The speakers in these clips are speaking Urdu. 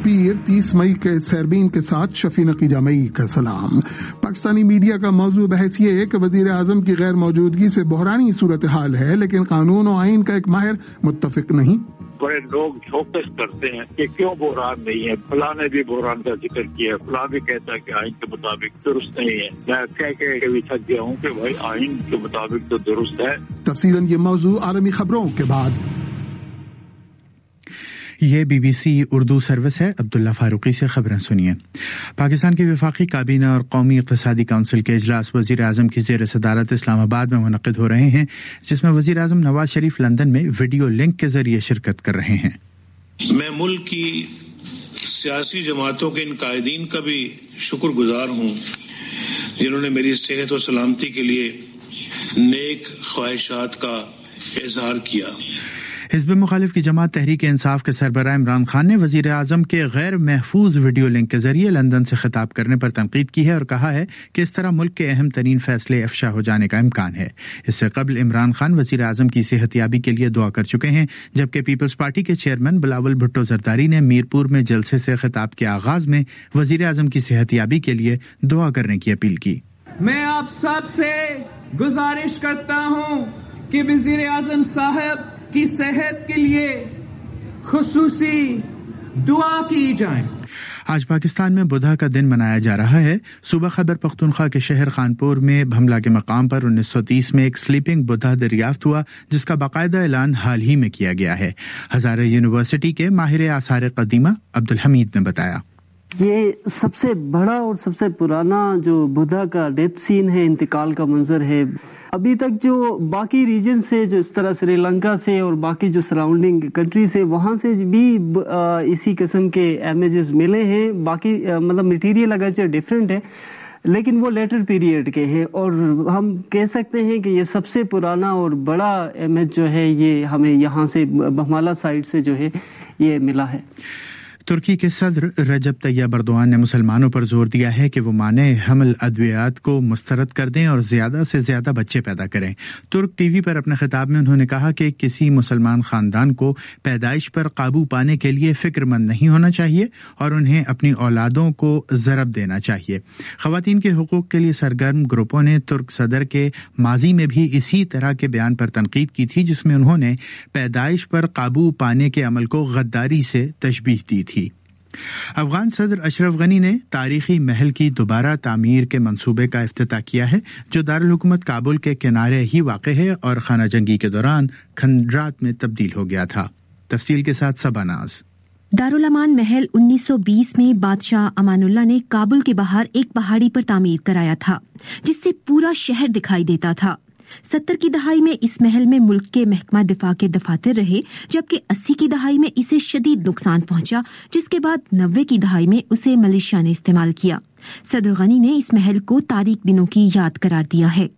پیر 30 مئی کے سیربین کے ساتھ شفیع نقی جامعی کا سلام۔ پاکستانی میڈیا کا موضوع بحث یہ ہے کہ وزیر اعظم کی غیر موجودگی سے بحرانی صورتحال ہے، لیکن قانون و آئین کا ایک ماہر متفق نہیں۔ بڑے لوگ فوکس کرتے ہیں کہ کیوں بحران نہیں ہے، فلاں نے بھی بحران کا ذکر کیا ہے، فلاں بھی کہتا ہے کہ آئین کے مطابق درست نہیں ہے۔ میں کہہ کے بھی تھک گیا ہوں کہ بھائی آئین کے مطابق تو درست ہے۔ تفصیلاً یہ موضوع عالمی خبروں کے بعد۔ یہ B B C Urdu service ہے۔ عبداللہ فاروقی سے خبریں سنیے۔ پاکستان کی وفاقی کابینہ اور قومی اقتصادی کونسل کے اجلاس وزیر اعظم کی زیر صدارت اسلام آباد میں منعقد ہو رہے ہیں، جس میں وزیر اعظم نواز شریف لندن میں ویڈیو لنک کے ذریعے شرکت کر رہے ہیں۔ میں ملک کی سیاسی جماعتوں کے ان قائدین کا بھی شکر گزار ہوں جنہوں نے میری صحت و سلامتی کے لیے نیک خواہشات کا اظہار کیا۔ حزب مخالف کی جماعت تحریک انصاف کے سربراہ عمران خان نے وزیر اعظم کے غیر محفوظ ویڈیو لنک کے ذریعے لندن سے خطاب کرنے پر تنقید کی ہے اور کہا ہے کہ اس طرح ملک کے اہم ترین فیصلے افشا ہو جانے کا امکان ہے۔ اس سے قبل عمران خان وزیر اعظم کی صحت یابی کے لیے دعا کر چکے ہیں، جبکہ پیپلز پارٹی کے چیئرمین بلاول بھٹو زرداری نے میرپور میں جلسے سے خطاب کے آغاز میں وزیر اعظم کی صحت یابی کے لیے دعا کرنے کی اپیل کی۔ میں آپ سب سے گزارش کرتا ہوں کہ وزیر اعظم صاحب کی صحت کے لیے خصوصی دعا کی جائے۔ آج پاکستان میں بدھا کا دن منایا جا رہا ہے۔ صوبہ خیبر پختونخوا کے شہر خانپور میں بھملہ کے مقام پر 1930 میں ایک سلیپنگ بدھا دریافت ہوا، جس کا باقاعدہ اعلان حال ہی میں کیا گیا ہے۔ ہزارہ یونیورسٹی کے ماہر آثار قدیمہ عبدالحمید نے بتایا۔ یہ سب سے بڑا اور سب سے پرانا جو بدھا کا ڈیتھ سین ہے، انتقال کا منظر ہے۔ ابھی تک جو باقی ریجن سے، جو اس طرح سری لنکا سے اور باقی جو سراؤنڈنگ کنٹری سے، وہاں سے بھی اسی قسم کے امیجز ملے ہیں۔ باقی مطلب مٹیریل اگرچہ ڈیفرنٹ ہے، لیکن وہ لیٹر پیریڈ کے ہیں، اور ہم کہہ سکتے ہیں کہ یہ سب سے پرانا اور بڑا امیج جو ہے یہ ہمیں یہاں سے بھمالہ سائٹ سے جو ہے یہ ملا ہے۔ ترکی کے صدر رجب طیب ایردوان نے مسلمانوں پر زور دیا ہے کہ وہ مانع حمل ادویات کو مسترد کر دیں اور زیادہ سے زیادہ بچے پیدا کریں۔ ترک ٹی وی پر اپنے خطاب میں انہوں نے کہا کہ کسی مسلمان خاندان کو پیدائش پر قابو پانے کے لیے فکر مند نہیں ہونا چاہیے اور انہیں اپنی اولادوں کو ضرب دینا چاہیے۔ خواتین کے حقوق کے لیے سرگرم گروپوں نے ترک صدر کے ماضی میں بھی اسی طرح کے بیان پر تنقید کی تھی، جس میں انہوں نے پیدائش پر قابو پانے کے عمل کو غداری سے تشبیہ دی تھی۔ افغان صدر اشرف غنی نے تاریخی محل کی دوبارہ تعمیر کے منصوبے کا افتتاح کیا ہے، جو دارالحکومت کابل کے کنارے ہی واقع ہے اور خانہ جنگی کے دوران کھنڈرات میں تبدیل ہو گیا تھا۔ تفصیل کے ساتھ سبا ناز۔ دارالامان محل 1920 میں بادشاہ امان اللہ نے کابل کے باہر ایک پہاڑی پر تعمیر کرایا تھا، جس سے پورا شہر دکھائی دیتا تھا۔ 70 کی دہائی میں اس محل میں ملک کے محکمہ دفاع کے دفاتر رہے، جبکہ 80 کی دہائی میں اسے شدید نقصان پہنچا، جس کے بعد 90 کی دہائی میں اسے ملیشیا نے استعمال کیا۔ صدر غنی نے اس محل کو تاریک دنوں کی یاد قرار دیا ہے۔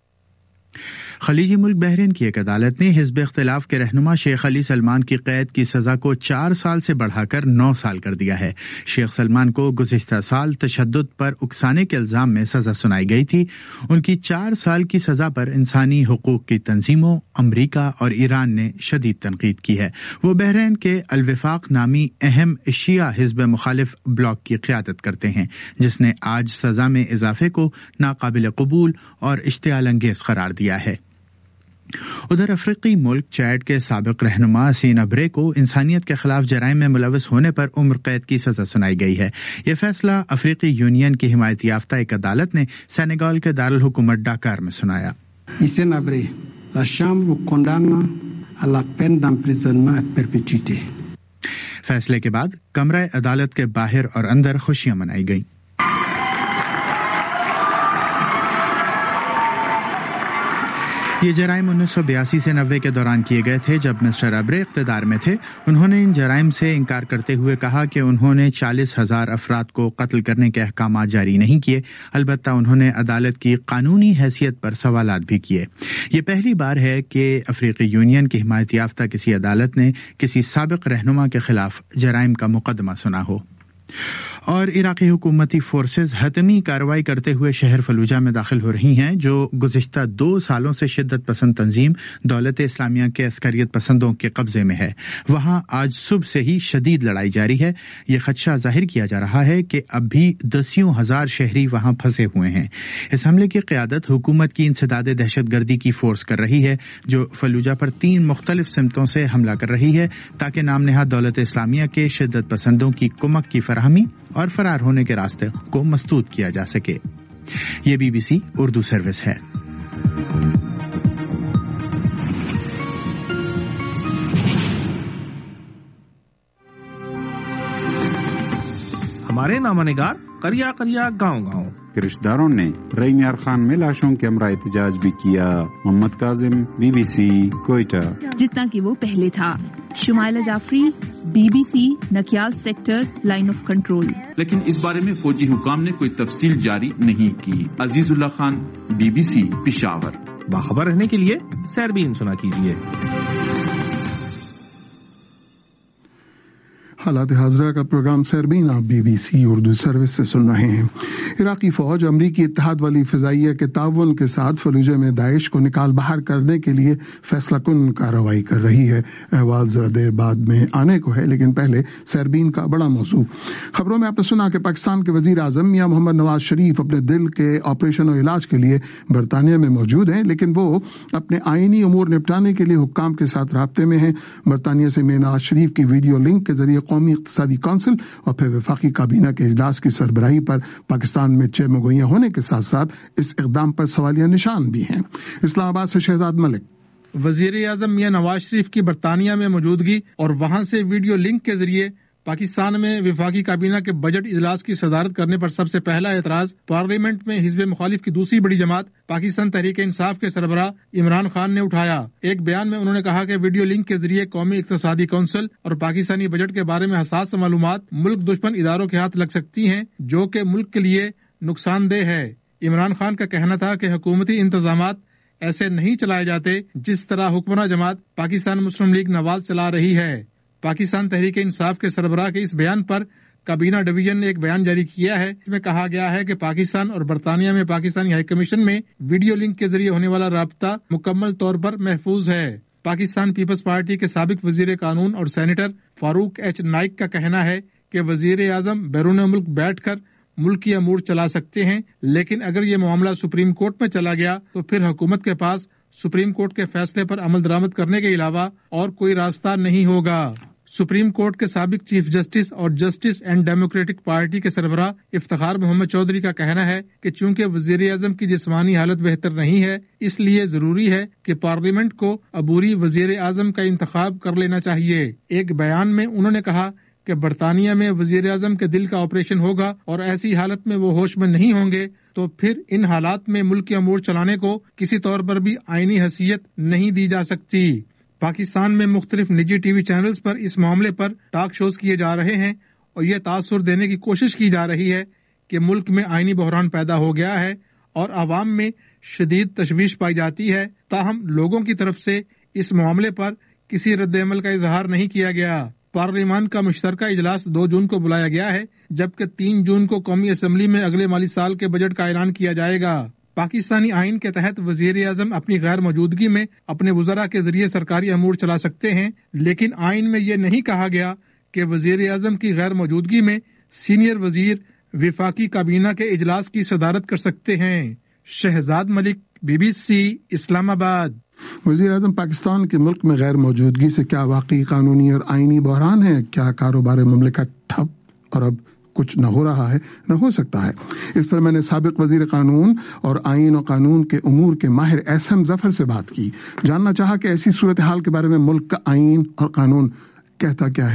خلیجی ملک بحرین کی ایک عدالت نے حزب اختلاف کے رہنما شیخ علی سلمان کی قید کی سزا کو 4 سال سے بڑھا کر 9 سال کر دیا ہے۔ شیخ سلمان کو گزشتہ سال تشدد پر اکسانے کے الزام میں سزا سنائی گئی تھی۔ ان کی 4 سال کی سزا پر انسانی حقوق کی تنظیموں، امریکہ اور ایران نے شدید تنقید کی ہے۔ وہ بحرین کے الوفاق نامی اہم شیعہ حزب مخالف بلاک کی قیادت کرتے ہیں، جس نے آج سزا میں اضافے کو ناقابل قبول اور اشتعال انگیز قرار دیا ہے۔ ادھر افریقی ملک چیڈ کے سابق رہنما سین ابرے کو انسانیت کے خلاف جرائم میں ملوث ہونے پر عمر قید کی سزا سنائی گئی ہے۔ یہ فیصلہ افریقی یونین کی حمایت یافتہ ایک عدالت نے سینیگال کے دارالحکومت ڈاکار میں سنایا۔ Hissène Habré, la Chambre vous condamne à la peine d'emprisonnement à perpétuité۔ فیصلے کے بعد کمرہ عدالت کے باہر اور اندر خوشیاں منائی گئیں۔ یہ جرائم 1982 سے 90 کے دوران کیے گئے تھے، جب مسٹر ابرے اقتدار میں تھے۔ انہوں نے ان جرائم سے انکار کرتے ہوئے کہا کہ انہوں نے 40,000 افراد کو قتل کرنے کے احکامات جاری نہیں کیے، البتہ انہوں نے عدالت کی قانونی حیثیت پر سوالات بھی کیے۔ یہ پہلی بار ہے کہ افریقی یونین کی حمایت یافتہ کسی عدالت نے کسی سابق رہنما کے خلاف جرائم کا مقدمہ سنا ہو۔ اور عراقی حکومتی فورسز حتمی کارروائی کرتے ہوئے شہر فلوجہ میں داخل ہو رہی ہیں، جو گزشتہ 2 سالوں سے شدت پسند تنظیم دولت اسلامیہ کے عسکریت پسندوں کے قبضے میں ہے۔ وہاں آج صبح سے ہی شدید لڑائی جاری ہے۔ یہ خدشہ ظاہر کیا جا رہا ہے کہ اب بھی دسیوں ہزار شہری وہاں پھنسے ہوئے ہیں۔ اس حملے کی قیادت حکومت کی انسداد دہشت گردی کی فورس کر رہی ہے، جو فلوجہ پر 3 مختلف سمتوں سے حملہ کر رہی ہے تاکہ نام نہاد دولت اسلامیہ کے شدت پسندوں کی کمک کی فراہمی اور فرار ہونے کے راستے کو مسدود کیا جا سکے۔ یہ BBC اردو سروس ہے۔ ہمارے نامہ نگار قریہ قریہ گاؤں گاؤں کے رشتہ داروں نے رئی میار خان میں لاشوں کے ہمراہ احتجاج بھی کیا۔ محمد کاظم، BBC کوئٹہ۔ جتنا کہ وہ پہلے تھا۔ Shumaila Jafri, BBC Nakyal sector line of control. لیکن اس بارے میں فوجی حکام نے کوئی تفصیل جاری نہیں کی۔ عزیز اللہ خان، BBC پشاور۔ باخبر رہنے کے لیے سیربین سنا کیجیے۔ حالات حاضرہ کا پروگرام سیربین آپ BBC اردو سروس سے سن رہے ہیں۔ عراقی فوج امریکی اتحاد والی فضائیہ کے تعاون کے ساتھ فلوجہ میں داعش کو نکال باہر کرنے کے لیے فیصلہ کن کارروائی کر رہی ہے۔ احوال ذرا دیر بعد میں آنے کو ہے، لیکن پہلے سیربین کا بڑا موضوع۔ خبروں میں آپ نے سنا کہ پاکستان کے وزیر اعظم میاں محمد نواز شریف اپنے دل کے آپریشن و علاج کے لیے برطانیہ میں موجود ہیں، لیکن وہ اپنے آئینی امور نپٹانے کے لیے حکام کے ساتھ رابطے میں ہیں۔ برطانیہ سے میاں نواز شریف کی ویڈیو لنک کے ذریعے قومی اقتصادی کونسل اور پھر وفاقی کابینہ کے اجلاس کی سربراہی پر پاکستان میں چہمگوئیاں ہونے کے ساتھ ساتھ اس اقدام پر سوالیہ نشان بھی ہیں۔ اسلام آباد سے شہزاد ملک۔ وزیر اعظم میاں نواز شریف کی برطانیہ میں موجودگی اور وہاں سے ویڈیو لنک کے ذریعے پاکستان میں وفاقی کابینہ کے بجٹ اجلاس کی صدارت کرنے پر سب سے پہلا اعتراض پارلیمنٹ میں حزب مخالف کی دوسری بڑی جماعت پاکستان تحریک انصاف کے سربراہ عمران خان نے اٹھایا۔ ایک بیان میں انہوں نے کہا کہ ویڈیو لنک کے ذریعے قومی اقتصادی کونسل اور پاکستانی بجٹ کے بارے میں حساس معلومات ملک دشمن اداروں کے ہاتھ لگ سکتی ہیں، جو کہ ملک کے لیے نقصان دہ ہے۔ عمران خان کا کہنا تھا کہ حکومتی انتظامات ایسے نہیں چلائے جاتے جس طرح حکمراں جماعت پاکستان مسلم لیگ نواز چلا رہی ہے۔ پاکستان تحریک انصاف کے سربراہ کے اس بیان پر کابینہ ڈویژن نے ایک بیان جاری کیا ہے، اس میں کہا گیا ہے کہ پاکستان اور برطانیہ میں پاکستانی ہائی کمیشن میں ویڈیو لنک کے ذریعے ہونے والا رابطہ مکمل طور پر محفوظ ہے۔ پاکستان پیپلز پارٹی کے سابق وزیر قانون اور سینیٹر فاروق ایچ نائک کا کہنا ہے کہ وزیر اعظم بیرون ملک بیٹھ کر ملکی امور چلا سکتے ہیں، لیکن اگر یہ معاملہ سپریم کورٹ میں چلا گیا تو پھر حکومت کے پاس سپریم کورٹ کے فیصلے پر عمل درآمد کرنے کے علاوہ اور کوئی راستہ نہیں ہوگا۔ سپریم کورٹ کے سابق چیف جسٹس اور جسٹس اینڈ ڈیموکریٹک پارٹی کے سربراہ افتخار محمد چودھری کا کہنا ہے کہ چونکہ وزیر اعظم کی جسمانی حالت بہتر نہیں ہے، اس لیے ضروری ہے کہ پارلیمنٹ کو عبوری وزیر اعظم کا انتخاب کر لینا چاہیے۔ ایک بیان میں انہوں نے کہا کہ برطانیہ میں وزیر اعظم کے دل کا آپریشن ہوگا اور ایسی حالت میں وہ ہوش میں نہیں ہوں گے تو پھر ان حالات میں ملک کے امور چلانے کو کسی طور پر بھی آئینی حیثیت نہیں دی جا سکتی۔ پاکستان میں مختلف نجی ٹی وی چینلز پر اس معاملے پر ٹاک شوز کیے جا رہے ہیں اور یہ تاثر دینے کی کوشش کی جا رہی ہے کہ ملک میں آئینی بحران پیدا ہو گیا ہے اور عوام میں شدید تشویش پائی جاتی ہے، تاہم لوگوں کی طرف سے اس معاملے پر کسی رد عمل کا اظہار نہیں کیا گیا۔ پارلیمان کا مشترکہ اجلاس 2 جون کو بلایا گیا ہے، جبکہ 3 جون کو قومی اسمبلی میں اگلے مالی سال کے بجٹ کا اعلان کیا جائے گا۔ پاکستانی آئین کے تحت وزیر اعظم اپنی غیر موجودگی میں اپنے وزراء کے ذریعے سرکاری امور چلا سکتے ہیں، لیکن آئین میں یہ نہیں کہا گیا کہ وزیر اعظم کی غیر موجودگی میں سینئر وزیر وفاقی کابینہ کے اجلاس کی صدارت کر سکتے ہیں۔ شہزاد ملک، BBC اسلام آباد۔ وزیر اعظم پاکستان کے ملک میں غیر موجودگی سے کیا واقعی قانونی اور آئینی بحران ہے؟ کیا کاروبار مملکت ٹھپ اور اب کچھ نہ ہو رہا ہے، نہ ہو سکتا ہے؟ اس پر میں نے سابق وزیر قانون اور آئین و قانون کے امور کے ماہر احسن ظفر سے بات کی۔ جاننا چاہا کہ ایسی صورتحال کے بارے میں ملک کا آئین اور قانون کہتا کیا ہے۔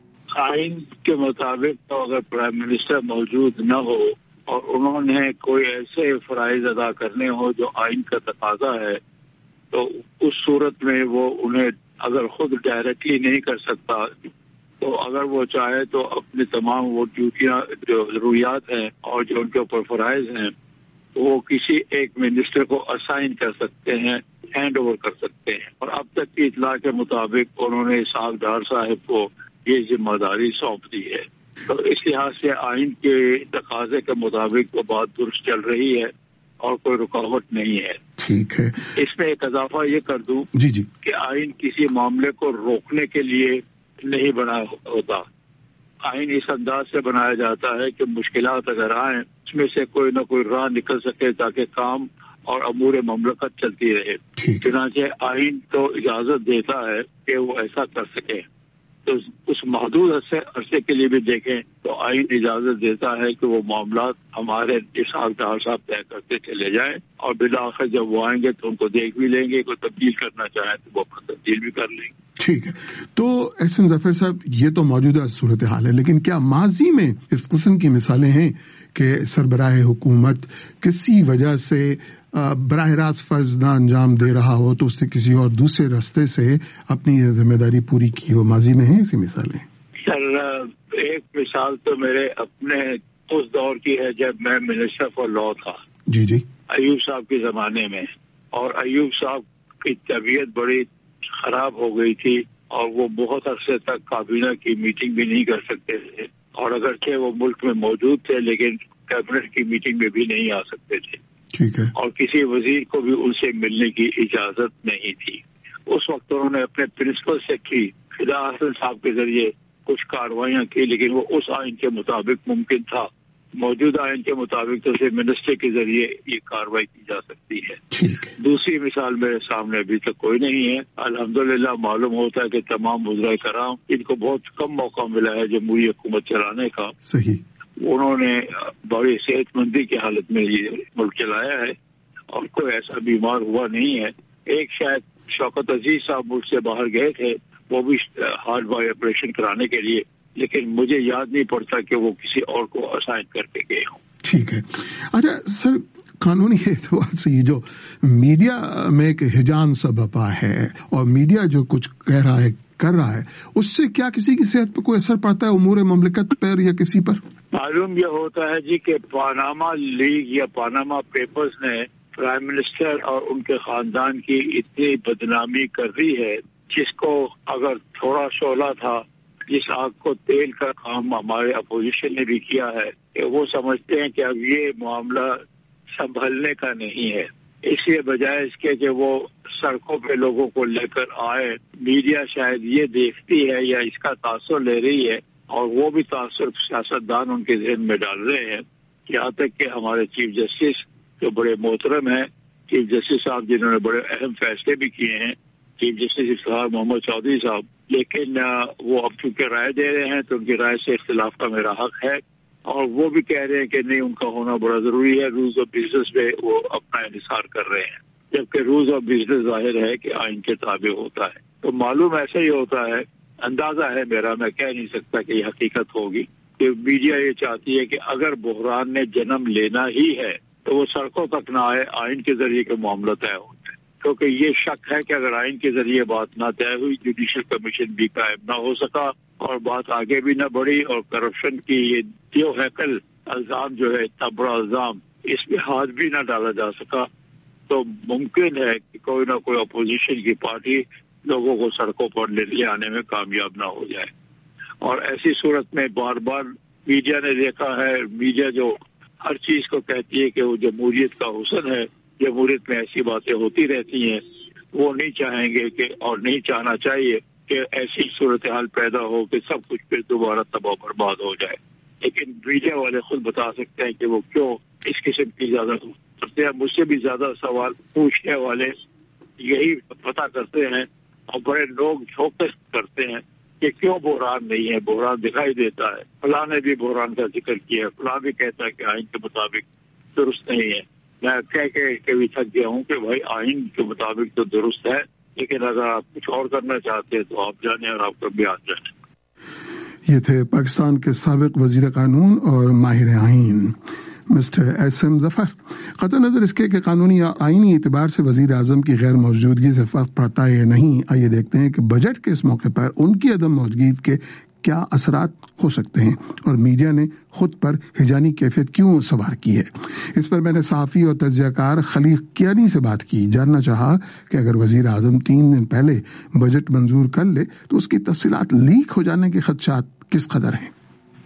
آئین کے مطابق تو اگر پرائم منسٹر موجود نہ ہو اور انہوں نے کوئی ایسے فرائض ادا کرنے ہو جو آئین کا تقاضا ہے، تو اس صورت میں وہ انہیں اگر خود ڈائریکٹلی نہیں کر سکتا تو اگر وہ چاہے تو اپنی تمام وہ ڈیوٹیاں جو ضروریات ہیں اور جو ان کے اوپر فرائض ہیں وہ کسی ایک منسٹر کو اسائن کر سکتے ہیں، ہینڈ اوور کر سکتے ہیں۔ اور اب تک کی اطلاع کے مطابق انہوں نے اسحاق ڈار صاحب کو یہ ذمہ داری سونپ دی ہے۔ تو اس لحاظ سے آئین کے تقاضے کے مطابق وہ بات درست چل رہی ہے اور کوئی رکاوٹ نہیں ہے. ٹھیک ہے. اس میں ایک اضافہ یہ کر دوں جی کہ آئین کسی معاملے کو روکنے کے لیے نہیں بنا ہوتا. آئین اس انداز سے بنایا جاتا ہے کہ مشکلات اگر آئیں اس میں سے کوئی نہ کوئی راہ نکل سکے تاکہ کام اور امور مملکت چلتی رہے. چنانچہ آئین تو اجازت دیتا ہے کہ وہ ایسا کر سکے. تو اس محدود عرصے کے لیے بھی دیکھیں تو آئین اجازت دیتا ہے کہ وہ معاملات ہمارے اسحاق ڈار صاحب طے کرتے چلے جائیں اور بالآخر جب وہ آئیں گے تو ان کو دیکھ بھی لیں گے. کوئی تبدیل کرنا چاہیں تو وہ اپنا تبدیل بھی کر لیں گے. ٹھیک ہے. تو احسن ظفر صاحب یہ تو موجودہ صورتحال ہے، لیکن کیا ماضی میں اس قسم کی مثالیں ہیں کہ سربراہ حکومت کسی وجہ سے براہ راست فرض نہ انجام دے رہا ہو تو اس نے کسی اور دوسرے راستے سے اپنی ذمہ داری پوری کی ہو؟ ماضی میں ہیں ایسی مثالیں؟ سر ایک مثال تو میرے اپنے اس دور کی ہے جب میں منسٹر فار لا تھا. جی ایوب صاحب کے زمانے میں. اور ایوب صاحب کی طبیعت بڑی خراب ہو گئی تھی اور وہ بہت عرصے تک کابینہ کی میٹنگ بھی نہیں کر سکتے تھے، اور اگرچہ وہ ملک میں موجود تھے لیکن کیبنٹ کی میٹنگ میں بھی نہیں آ سکتے تھے. ٹھیک ہے. اور کسی وزیر کو بھی ان سے ملنے کی اجازت نہیں تھی. اس وقت انہوں نے اپنے پرنسپل سیکرٹری فدا حسن صاحب کے ذریعے کچھ کارروائیاں کی، لیکن وہ اس آئین کے مطابق ممکن تھا. موجودہ آئین کے مطابق تو صرف منسٹر کے ذریعے یہ کارروائی کی جا سکتی ہے. دوسری مثال میرے سامنے ابھی تک کوئی نہیں ہے. الحمدللہ معلوم ہوتا ہے کہ تمام وزراء کرام ان کو بہت کم موقع ملا ہے جمہوری حکومت چلانے کا. صحیح. انہوں نے بڑی صحت مندی کی حالت میں یہ ملک چلایا ہے اور کوئی ایسا بیمار ہوا نہیں ہے. ایک شاید شوکت عزیز صاحب ملک سے باہر گئے تھے، وہ بھی ہارٹ بائی آپریشن کرانے کے لیے، لیکن مجھے یاد نہیں پڑتا کہ وہ کسی اور کو اسائن کر کے گئے ہوں. ٹھیک ہے. اچھا سر، قانونی اعتبار سے یہ جو میڈیا میں ایک ہجان سا بپا ہے اور میڈیا جو کچھ کہہ رہا ہے کر رہا ہے، اس سے کیا کسی کی صحت پہ کوئی اثر پڑتا ہے، امور مملکت پر یا کسی پر؟ معلوم یہ ہوتا ہے جی کہ پاناما لیگ یا پاناما پیپرز نے پرائم منسٹر اور ان کے خاندان کی اتنی بدنامی کر دی ہے، جس کو اگر تھوڑا شعلہ تھا، جس آگ کو تیل کا کام ہمارے اپوزیشن نے بھی کیا ہے کہ وہ سمجھتے ہیں کہ اب یہ معاملہ سنبھلنے کا نہیں ہے. اس لیے بجائے اس کے کہ وہ سڑکوں پہ لوگوں کو لے کر آئے، میڈیا شاید یہ دیکھتی ہے یا اس کا تاثر لے رہی ہے، اور وہ بھی تاثر سیاستدان ان کے ذہن میں ڈال رہے ہیں. یہاں تک کہ ہمارے چیف جسٹس جو بڑے محترم ہیں، چیف جسٹس صاحب جنہوں نے بڑے اہم فیصلے بھی کیے ہیں، چیف جسٹس افتخار محمد چودھری صاحب، لیکن وہ اب چونکہ رائے دے رہے ہیں تو ان کی رائے سے اختلاف کا میرا حق ہے، اور وہ بھی کہہ رہے ہیں کہ نہیں، ان کا ہونا بڑا ضروری ہے. رولز آف بزنس میں وہ اپنا انحصار کر رہے ہیں، جبکہ رولز آف بزنس ظاہر ہے کہ آئین کے تابع ہوتا ہے. تو معلوم ایسا ہی ہوتا ہے، اندازہ ہے میرا، میں کہہ نہیں سکتا کہ یہ حقیقت ہوگی، کہ میڈیا یہ چاہتی ہے کہ اگر بحران نے جنم لینا ہی ہے تو وہ سڑکوں تک نہ آئے، آئین کے ذریعے کے معاملہ طے ہو جائے. کیونکہ یہ شک ہے کہ اگر آئین کے ذریعے بات نہ طے ہوئی، جوڈیشل کمیشن بھی قائم نہ ہو سکا اور بات آگے بھی نہ بڑھی، اور کرپشن کی یہ دیو ہیکل الزام جو ہے، اتنا بڑا الزام، اس میں ہاتھ بھی نہ ڈالا جا سکا، تو ممکن ہے کہ کوئی نہ کوئی اپوزیشن کی پارٹی لوگوں کو سڑکوں پر لے آنے میں کامیاب نہ ہو جائے. اور ایسی صورت میں بار بار میڈیا نے دیکھا ہے، میڈیا جو ہر چیز کو کہتی ہے کہ وہ جمہوریت کا حسن ہے، جمہوریت میں ایسی باتیں ہوتی رہتی ہیں، وہ نہیں چاہیں گے کہ، اور نہیں چاہنا چاہیے کہ ایسی صورتحال پیدا ہو کہ سب کچھ پھر دوبارہ تباہ برباد ہو جائے. لیکن میڈیا والے خود بتا سکتے ہیں کہ وہ کیوں اس قسم کی زیادہ کرتے ہیں. مجھ سے بھی زیادہ سوال پوچھنے والے یہی پتا کرتے ہیں اور بڑے لوگ جھوک کرتے ہیں کہ کیوں بحران نہیں ہے. بحران دکھائی دیتا ہے، فلاں نے بھی بحران کا ذکر کیا ہے، فلاں بھی کہتا ہے کہ آئین کے مطابق درست نہیں ہے. میں کہہ کے بھی تھک گیا ہوں کہ بھائی آئین کے مطابق تو درست ہے، لیکن اگر آپ کچھ اور کرنا چاہتے ہیں تو آپ جانیں اور آپ کا بیان جانیں. یہ تھے پاکستان کے سابق وزیر قانون اور ماہر آئین مسٹر احسن ظفر. قطع نظر اس کے کہ قانونی یا آئینی اعتبار سے وزیر اعظم کی غیر موجودگی سے فرق پڑتا ہے یا نہیں، آئیے دیکھتے ہیں کہ بجٹ کے اس موقع پر ان کی عدم موجودگی کے کیا اثرات ہو سکتے ہیں اور میڈیا نے خود پر ہجانی کیفیت کیوں سوار کی ہے. اس پر میں نے صحافی اور تجزیہ کار خلیق کیانی سے بات کی، جاننا چاہا کہ اگر وزیر اعظم 3 دن پہلے بجٹ منظور کر لے تو اس کی تفصیلات لیک ہو جانے کے خدشات کس قدر ہیں.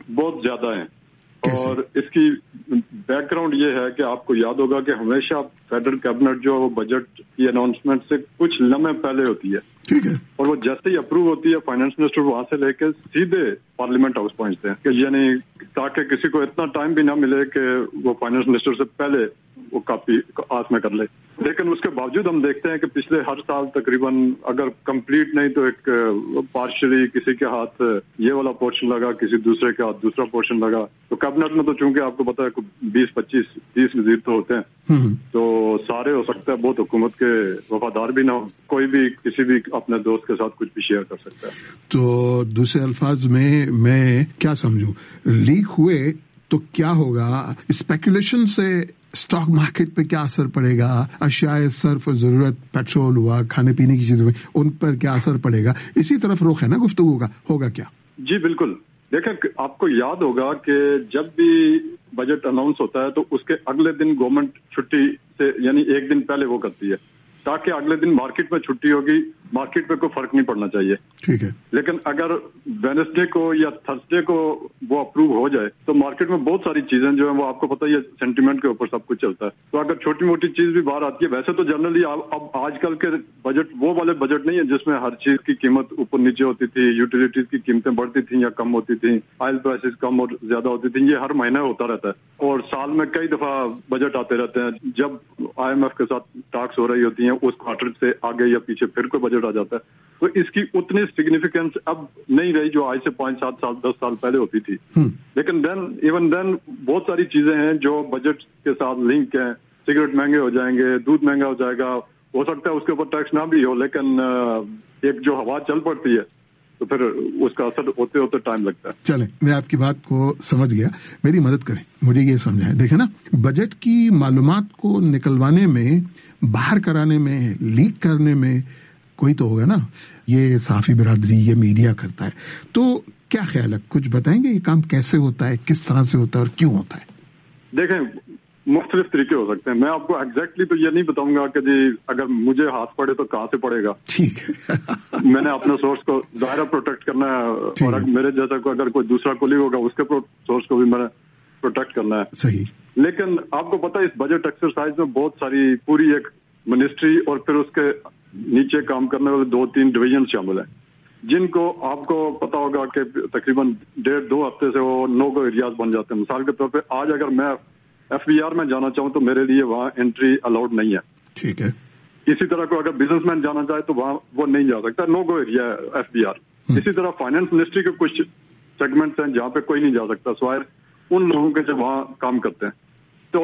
بہت زیادہ ہیں اور اس کی بیک گراؤنڈ یہ ہے کہ آپ کو یاد ہوگا کہ ہمیشہ فیڈرل کیبنٹ جو بجٹ کی اناؤنسمنٹ سے کچھ لمحے پہلے ہوتی ہے اور وہ جیسے ہی اپروو ہوتی ہے فائنانس منسٹر وہاں سے لے کے سیدھے پارلیمنٹ ہاؤس پہنچتے ہیں کہ یعنی تاکہ کسی کو اتنا ٹائم بھی نہ ملے کہ وہ فائنانس منسٹر سے پہلے وہ کاپی ہاتھ میں کر لے. لیکن اس کے باوجود ہم دیکھتے ہیں کہ پچھلے ہر سال تقریباً اگر کمپلیٹ نہیں تو ایک پارشلی کسی کے ہاتھ یہ والا پورشن لگا, کسی دوسرے کے ہاتھ دوسرا پورشن لگا. تو کیبنٹ میں تو چونکہ آپ کو پتا ہے 20, 25, 30 وزیر تو ہوتے ہیں تو سارے ہو سکتا ہے بہت حکومت کے وفادار بھی نہ ہو, کوئی بھی کسی بھی اپنے دوست کے ساتھ کچھ بھی شیئر کر سکتا ہے. تو دوسرے الفاظ میں کیا سمجھوں, لیک ہوئے تو کیا ہوگا, اسپیکولیشن سے اسٹاک مارکیٹ پہ کیا اثر پڑے گا, اشیاء صرف ضرورت پیٹرول ہوا, کھانے پینے کی چیزیں ہوئی, ان پر کیا اثر پڑے گا, اسی طرف رخ ہے نا گفتگو کا, ہوگا کیا؟ جی بالکل. دیکھیں آپ کو یاد ہوگا کہ جب بھی بجٹ اناؤنس ہوتا ہے تو اس کے اگلے دن گورنمنٹ چھٹی سے یعنی ایک دن پہلے وہ کرتی ہے تاکہ اگلے دن مارکیٹ میں چھٹی ہوگی, مارکیٹ پہ کوئی فرق نہیں پڑنا چاہیے. ٹھیک ہے. لیکن اگر وینسڈے کو یا تھرسڈے کو وہ اپروو ہو جائے تو مارکیٹ میں بہت ساری چیزیں جو ہیں وہ آپ کو پتہ ہی ہے سینٹیمنٹ کے اوپر سب کچھ چلتا ہے. تو اگر چھوٹی موٹی چیز بھی باہر آتی ہے, ویسے تو جنرلی اب آج کل کے بجٹ وہ والے بجٹ نہیں ہے جس میں ہر چیز کی قیمت اوپر نیچے ہوتی تھی, یوٹیلیٹیز کی قیمتیں بڑھتی تھیں یا کم ہوتی تھیں, آئل پرائسز کم اور زیادہ ہوتی تھیں. یہ ہر مہینے ہوتا رہتا ہے اور سال میں کئی دفعہ بجٹ آتے رہتے ہیں. جب IMF کے ساتھ ٹاکس ہو رہی ہوتی ہیں اس کوارٹر سے آگے یا پیچھے پھر کوئی بجٹ آ جاتا ہے. تو اس کی اتنی سگنیفیکینس اب نہیں رہی جو آج سے 5, 7 سال 10 سال پہلے ہوتی تھی. لیکن ایون دین بہت ساری چیزیں ہیں جو بجٹ کے ساتھ لنک ہیں. سگریٹ مہنگے ہو جائیں گے, دودھ مہنگا ہو جائے گا, ہو سکتا ہے اس کے اوپر ٹیکس نہ بھی ہو, لیکن ایک جو ہوا چل پڑتی ہے تو پھر اس کا اثر ہوتے ہوتے ٹائم لگتا ہے. چلیں میں آپ کی بات کو سمجھ گیا, میری مدد کریں, مجھے یہ سمجھائیں. دیکھیں نا, بجٹ کی معلومات کو نکلوانے میں, باہر کرانے میں, لیک کرنے میں کوئی تو ہوگا نا. یہ صحافی برادری, یہ میڈیا کرتا ہے. تو کیا خیال ہے, کچھ بتائیں گے یہ کام کیسے ہوتا ہے, کس طرح سے ہوتا ہے اور کیوں ہوتا ہے؟ دیکھیں مختلف طریقے ہو سکتے ہیں. میں آپ کو ایگزیکٹلی تو یہ نہیں بتاؤں گا کہ جی اگر مجھے ہاتھ پڑے تو کہاں سے پڑے گا. ٹھیک ہے. میں نے اپنے سورس کو ظاہر پروٹیکٹ کرنا ہے اور میرے جیسا اگر کوئی دوسرا کولیگ ہوگا اس کے سورس کو بھی میں نے پروٹیکٹ کرنا ہے. صحیح. لیکن آپ کو پتا ہے اس بجٹ ایکسرسائز میں بہت ساری پوری ایک منسٹری اور پھر اس کے نیچے کام کرنے والے 2-3 ڈویژن شامل ہیں جن کو آپ کو پتا ہوگا کہ تقریباً 1.5-2 ہفتے سے وہ نو گو ایریاز بن جاتے ہیں. مثال کے طور پہ آج اگر میں FBR میں جانا چاہوں تو میرے لیے وہاں انٹری الاؤڈ نہیں ہے. ٹھیک ہے. اسی طرح کو اگر بزنس مین جانا چاہے تو وہاں وہ نہیں جا سکتا, نو گو ایریا ہے FBR. اسی طرح فائنانس منسٹری کے کچھ سیگمنٹس ہیں جہاں پہ کوئی نہیں جا سکتا سوائے ان لوگوں کے جو وہاں کام کرتے ہیں. تو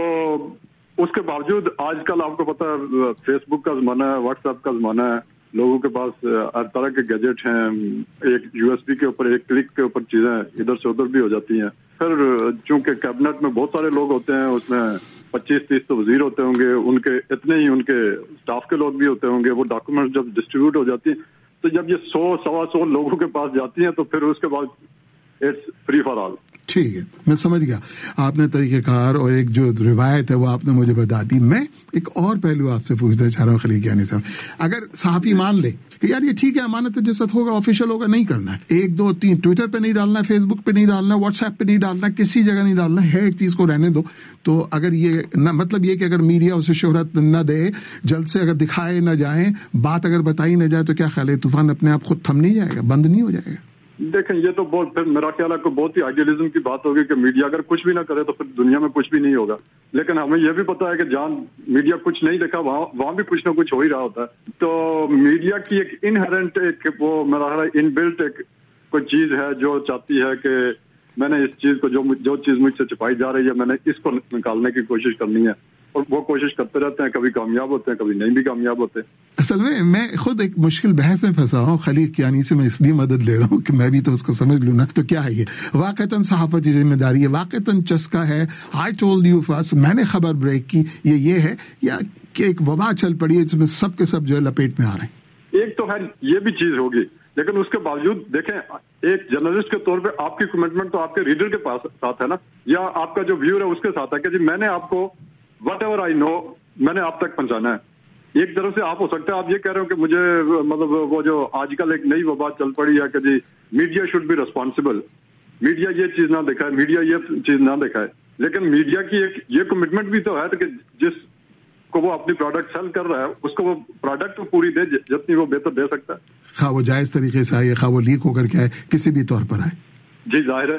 اس کے باوجود آج کل آپ کو پتا ہے فیس بک کا زمانہ ہے, واٹس ایپ کا زمانہ ہے, لوگوں کے پاس ہر طرح کے گیجٹ ہیں. ایک USB کے اوپر, ایک کلک کے اوپر چیزیں ادھر سے ادھر بھی ہو جاتی ہیں. پھر چونکہ کیبنٹ میں بہت سارے لوگ ہوتے ہیں, اس میں 25-30 تو وزیر ہوتے ہوں گے, ان کے اتنے ہی ان کے اسٹاف کے لوگ بھی ہوتے ہوں گے. وہ ڈاکومنٹ جب ڈسٹریبیوٹ ہو جاتی ہیں تو جب یہ 100-125 لوگوں کے پاس جاتی ہیں تو پھر اس کے بعد اٹس فری فار آل. ٹھیک ہے, میں سمجھ گیا. آپ نے طریقہ کار اور ایک جو روایت ہے وہ آپ نے مجھے بتا دی. میں ایک اور پہلو آپ سے پوچھنا چاہ رہا ہوں خلیق یعنی صاحب, اگر صحافی مان لے کہ یار یہ ٹھیک ہے امانت جس وقت ہوگا آفیشیل ہوگا, نہیں کرنا ہے 1, 2, 3 ٹویٹر پہ نہیں ڈالنا, فیس بک پہ نہیں ڈالنا, واٹس ایپ پہ نہیں ڈالنا, کسی جگہ نہیں ڈالنا ہے, ایک چیز کو رہنے دو. تو اگر یہ نہ مطلب یہ کہ اگر میڈیا اسے شہرت نہ دے, جلد سے اگر دکھائے نہ جائیں, بات اگر بتائی نہ جائے, تو کیا خیال ہے طوفان اپنے آپ خود تھم نہیں جائے گا, بند نہیں ہو جائے گا؟ دیکھیں یہ تو بہت پھر میرا خیال ہے کہ بہت ہی آئیڈیلزم کی بات ہوگی کہ میڈیا اگر کچھ بھی نہ کرے تو پھر دنیا میں کچھ بھی نہیں ہوگا. لیکن ہمیں یہ بھی پتا ہے کہ جہاں میڈیا کچھ نہیں دیکھا وہاں بھی کچھ نہ کچھ ہو ہی رہا ہوتا ہے. تو میڈیا کی ایک انہرنٹ ایک وہ میرا خیال ہے ان بلٹ ایک کوئی چیز ہے جو چاہتی ہے کہ میں نے اس چیز کو جو چیز مجھ سے چھپائی جا رہی ہے میں نے اس کو نکالنے کی کوشش کرنی ہے, اور وہ کوشش کرتے رہتے ہیں. کبھی کامیاب ہوتے ہیں, کبھی نہیں بھی کامیاب ہوتے. اصل میں خود ایک مشکل بحث میں پھنسا ہوں خلیق کیانی سے. میں اس لیے مدد لے رہا ہوں کہ میں بھی تو اس کو سمجھ لوں نا. تو کیا ہے یہ واقعتاً صحافت کی ذمہ داری ہے, واقعتاً چسکا ہے, آئی ٹولڈ یو فرسٹ, میں نے خبر بریک کی, یہ ہے, یا کہ ایک وبا چل پڑی ہے جس میں سب کے سب جو ہے لپیٹ میں آ رہے ہیں؟ ایک تو ہے یہ بھی چیز ہوگی, لیکن اس کے باوجود دیکھیں ایک جرنلسٹ کے طور پہ آپ کی کمٹمنٹ تو آپ کے ریڈر کے پاس ساتھ ہے نا, یا آپ کا جو ویور ہے اس کے ساتھ ہے کہ جی میں نے آپ کو وٹ ایور آئی نو میں نے آپ تک پہنچانا ہے. ایک طرف سے آپ ہو سکتا ہے آپ یہ کہہ رہے ہو کہ مجھے مطلب وہ جو آج کل ایک نئی وبا چل پڑی ہے کہ جی media should be responsible, media ये चीज ना दिखाए, मीडिया ये चीज ना दिखाए, लेकिन मीडिया की एक ये कमिटमेंट भी तो है कि जिसको वो अपनी प्रोडक्ट सेल कर रहा है उसको वो प्रोडक्ट पूरी दे जितनी वो बेहतर दे सकता है, खा वो जायज तरीके से आए, खा वो लीक होकर के आए, किसी भी तौर पर आए। जी जाहिर है।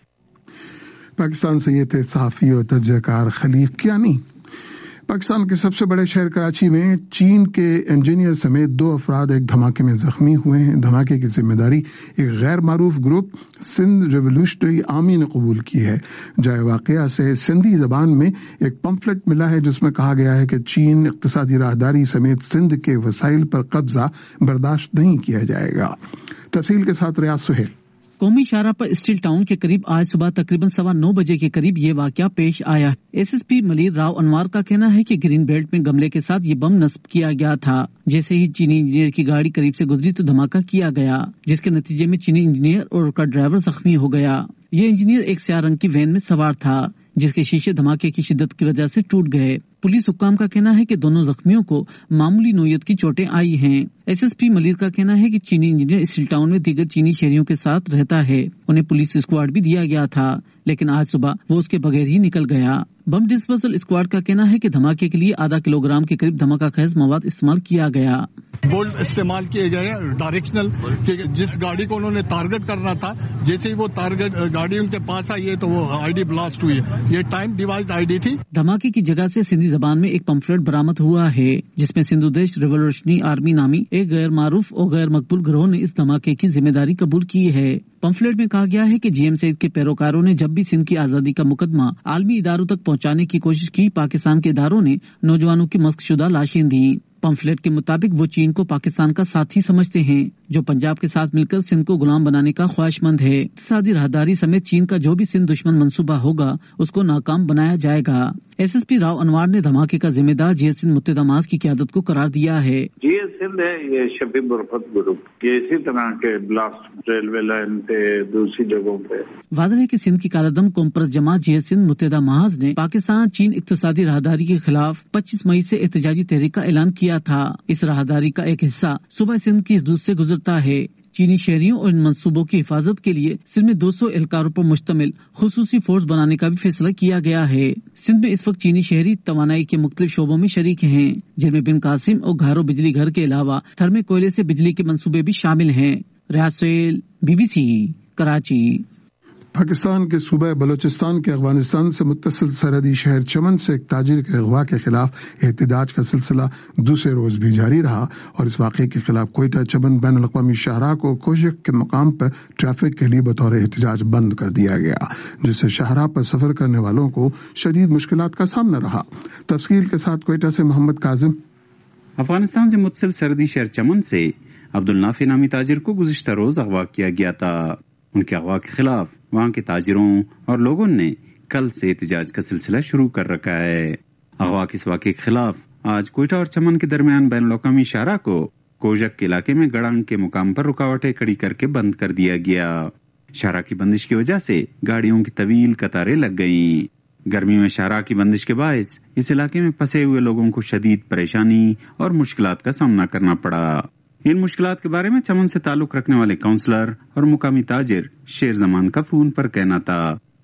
पाकिस्तान से ये थे सहाफी और तजज़ियाकार खलीफ कियानी। पाकिस्तान के सबसे बड़े शहर कराची में चीन के इंजीनियर समेत 2 अफराद एक धमाके में जख्मी हुए हैं। धमाके की जिम्मेदारी एक गैर मारूफ ग्रुप सिंध रेवोल्यूशनरी आर्मी ने कबूल की है। जाए वाकया से सिंधी जबान में एक पम्फलेट मिला है जिसमें कहा गया है कि चीन इक्तिसादी राहदारी समेत सिंध के वसाइल पर कब्जा बर्दाश्त नहीं किया जाएगा। तफसील के साथ रियाज सुहेल। कौमी शाहराह पर स्टील टाउन के करीब आज सुबह तकरीबन 9:15 बजे के करीब ये वाकया पेश आया। एसएसपी मलिर राव अनवार का कहना है कि ग्रीन बेल्ट में गमले के साथ ये बम नस्ब किया गया था। जैसे ही चीनी इंजीनियर की गाड़ी करीब से गुजरी तो धमाका किया गया, जिसके नतीजे में चीनी इंजीनियर और उसका ड्राइवर जख्मी हो गया। ये इंजीनियर एक स्याह रंग की वैन में सवार था जिसके शीशे धमाके की शिद्दत की वजह से टूट गए। पुलिस हुक्काम का कहना है कि दोनों जख्मियों को मामूली नोयत की चोटें आई हैं। एसएसपी मलिर का कहना है कि चीनी इंजीनियर स्टील टाउन में दीगर चीनी शहरियों के साथ रहता है। उन्हें पुलिस स्क्वाड भी दिया गया था, लेकिन आज सुबह वो उसके बगैर ही निकल गया। बम डिस्पोजल स्क्वाड का कहना है कि धमाके के लिए आधा किलोग्राम के करीब धमाका खेज मवाद इस्तेमाल किया गया। बोल्ट इस्तेमाल किए गए डायरेक्शनल, जिस गाड़ी को उन्होंने टारगेट करना था, जैसे ही वो टारगेट गाड़ी उनके पास आई है तो वो आईडी ब्लास्ट हुई है। ये टाइम डिवाइस आईडी थी। धमाके की जगह से सिंधी जबान में एक पंफलेट बरामद हुआ है जिसमें सिंधु देश रिवोल्यूशनरी आर्मी नामी एक गैर मारूफ और गैर मकबूल गिरोह ने इस धमाके की जिम्मेदारी कबूल की है। पंफलेट में कहा गया है कि जीएम सईद के पैरोकारों ने जब भी सिंध की आजादी का मुकदमा आलमी इदारों तक पहुंचाने की कोशिश की, पाकिस्तान के इदारों ने नौजवानों की मस्कशुदा लाशें दी। पंफलेट के मुताबिक वो चीन को पाकिस्तान का साथी समझते हैं जो पंजाब के साथ मिलकर सिंध को गुलाम बनाने का ख्वाहिशमंद है। इक्तिसादी राहदारी समेत चीन का जो भी सिंध दुश्मन मंसूबा होगा उसको नाकाम बनाया जाएगा। एसएसपी राव अनवार ने धमाके का जिम्मेदार जीएस सिंध मुत्तहिदा मास की क़यादत को करार दिया है। जीएस सिंध है ये शफी बुरफत ग्रुप, ये इसी तरह के ब्लास्ट रेलवे लाइन पे दूसरी जगहों पे। वाज़ेह है कि सिंध की कालादम कॉम्परस जमात जीएस सिंध मुत्तहिदा मास ने पाकिस्तान चीन इक्तिसादी राहदारी के खिलाफ 25 मई से एहतजाजी तहरीक का ऐलान किया था। इस राहदारी का एक हिस्सा सुबह सिंध की हदूद से गुजरता है। चीनी शहरियों और इन मंसूबों की हिफाजत के लिए सिंध में 200 एहलकारों पर मुश्तमिल खुसूसी फोर्स बनाने का भी फैसला किया गया है। सिंध में इस वक्त चीनी शहरी तवानाई के मुख्तलिफ शोबों में शरीक हैं, जिनमें बिन कासिम और घारो बिजली घर के अलावा थर्मे कोयले से बिजली के मंसूबे भी शामिल हैं। रियाज सुहेल, BBC, कराची। पाकिस्तान के सूबे बलूचिस्तान के अफगानिस्तान से मुत्तसिल सरहदी शहर चमन से एक ताजिर के अगवा के खिलाफ एहतजाज का सिलसिला दूसरे रोज भी जारी रहा और इस वाक़े के खिलाफ कोयटा चमन बैन अल-अक़वामी शाहराह को कोशिक के मकाम पर ट्रैफिक के लिए बतौर एहतजाज बंद कर दिया गया, जिससे शाहराह पर सफर करने वालों को शदीद मुश्किलात का सामना रहा। तफसील के साथ कोयटा से मोहम्मद काजिम। अफगानिस्तान से मुत्तसिल सरहदी शहर चमन से अब्दुल नाफी नामी ताजिर को गुज़िश्ता रोज अगवा किया गया था। उनके अगवा के खिलाफ वहां के ताजिरों और लोगों ने कल से एहतजाज का सिलसिला शुरू कर रखा है। अगवा के इस वाक़े के खिलाफ आज कोयटा और चमन के दरमियान बैन अल-अक़वामी शाहराह को कोजक के इलाके में गड़ांग के मुकाम पर रुकावटें खड़ी करके बंद कर दिया गया। शाहराह की बंदिश की वजह से गाड़ियों की तवील कतारें लग गईं। गर्मी में शाहराह की बंदिश के बायस इस इलाके में फंसे हुए लोगों को शदीद परेशानी और मुश्किलात का सामना करना पड़ा। इन मुश्किलात के बारे में चमन से ताल्लुक रखने वाले काउंसलर और मुकामी ताजिर शेर जमान का फोन पर कहना था।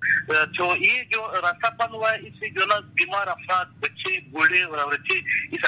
तो ये जो रास्ता बंद हुआ है इससे जो ना बीमार अफराद, बच्चे, बूढ़े और औरतें इस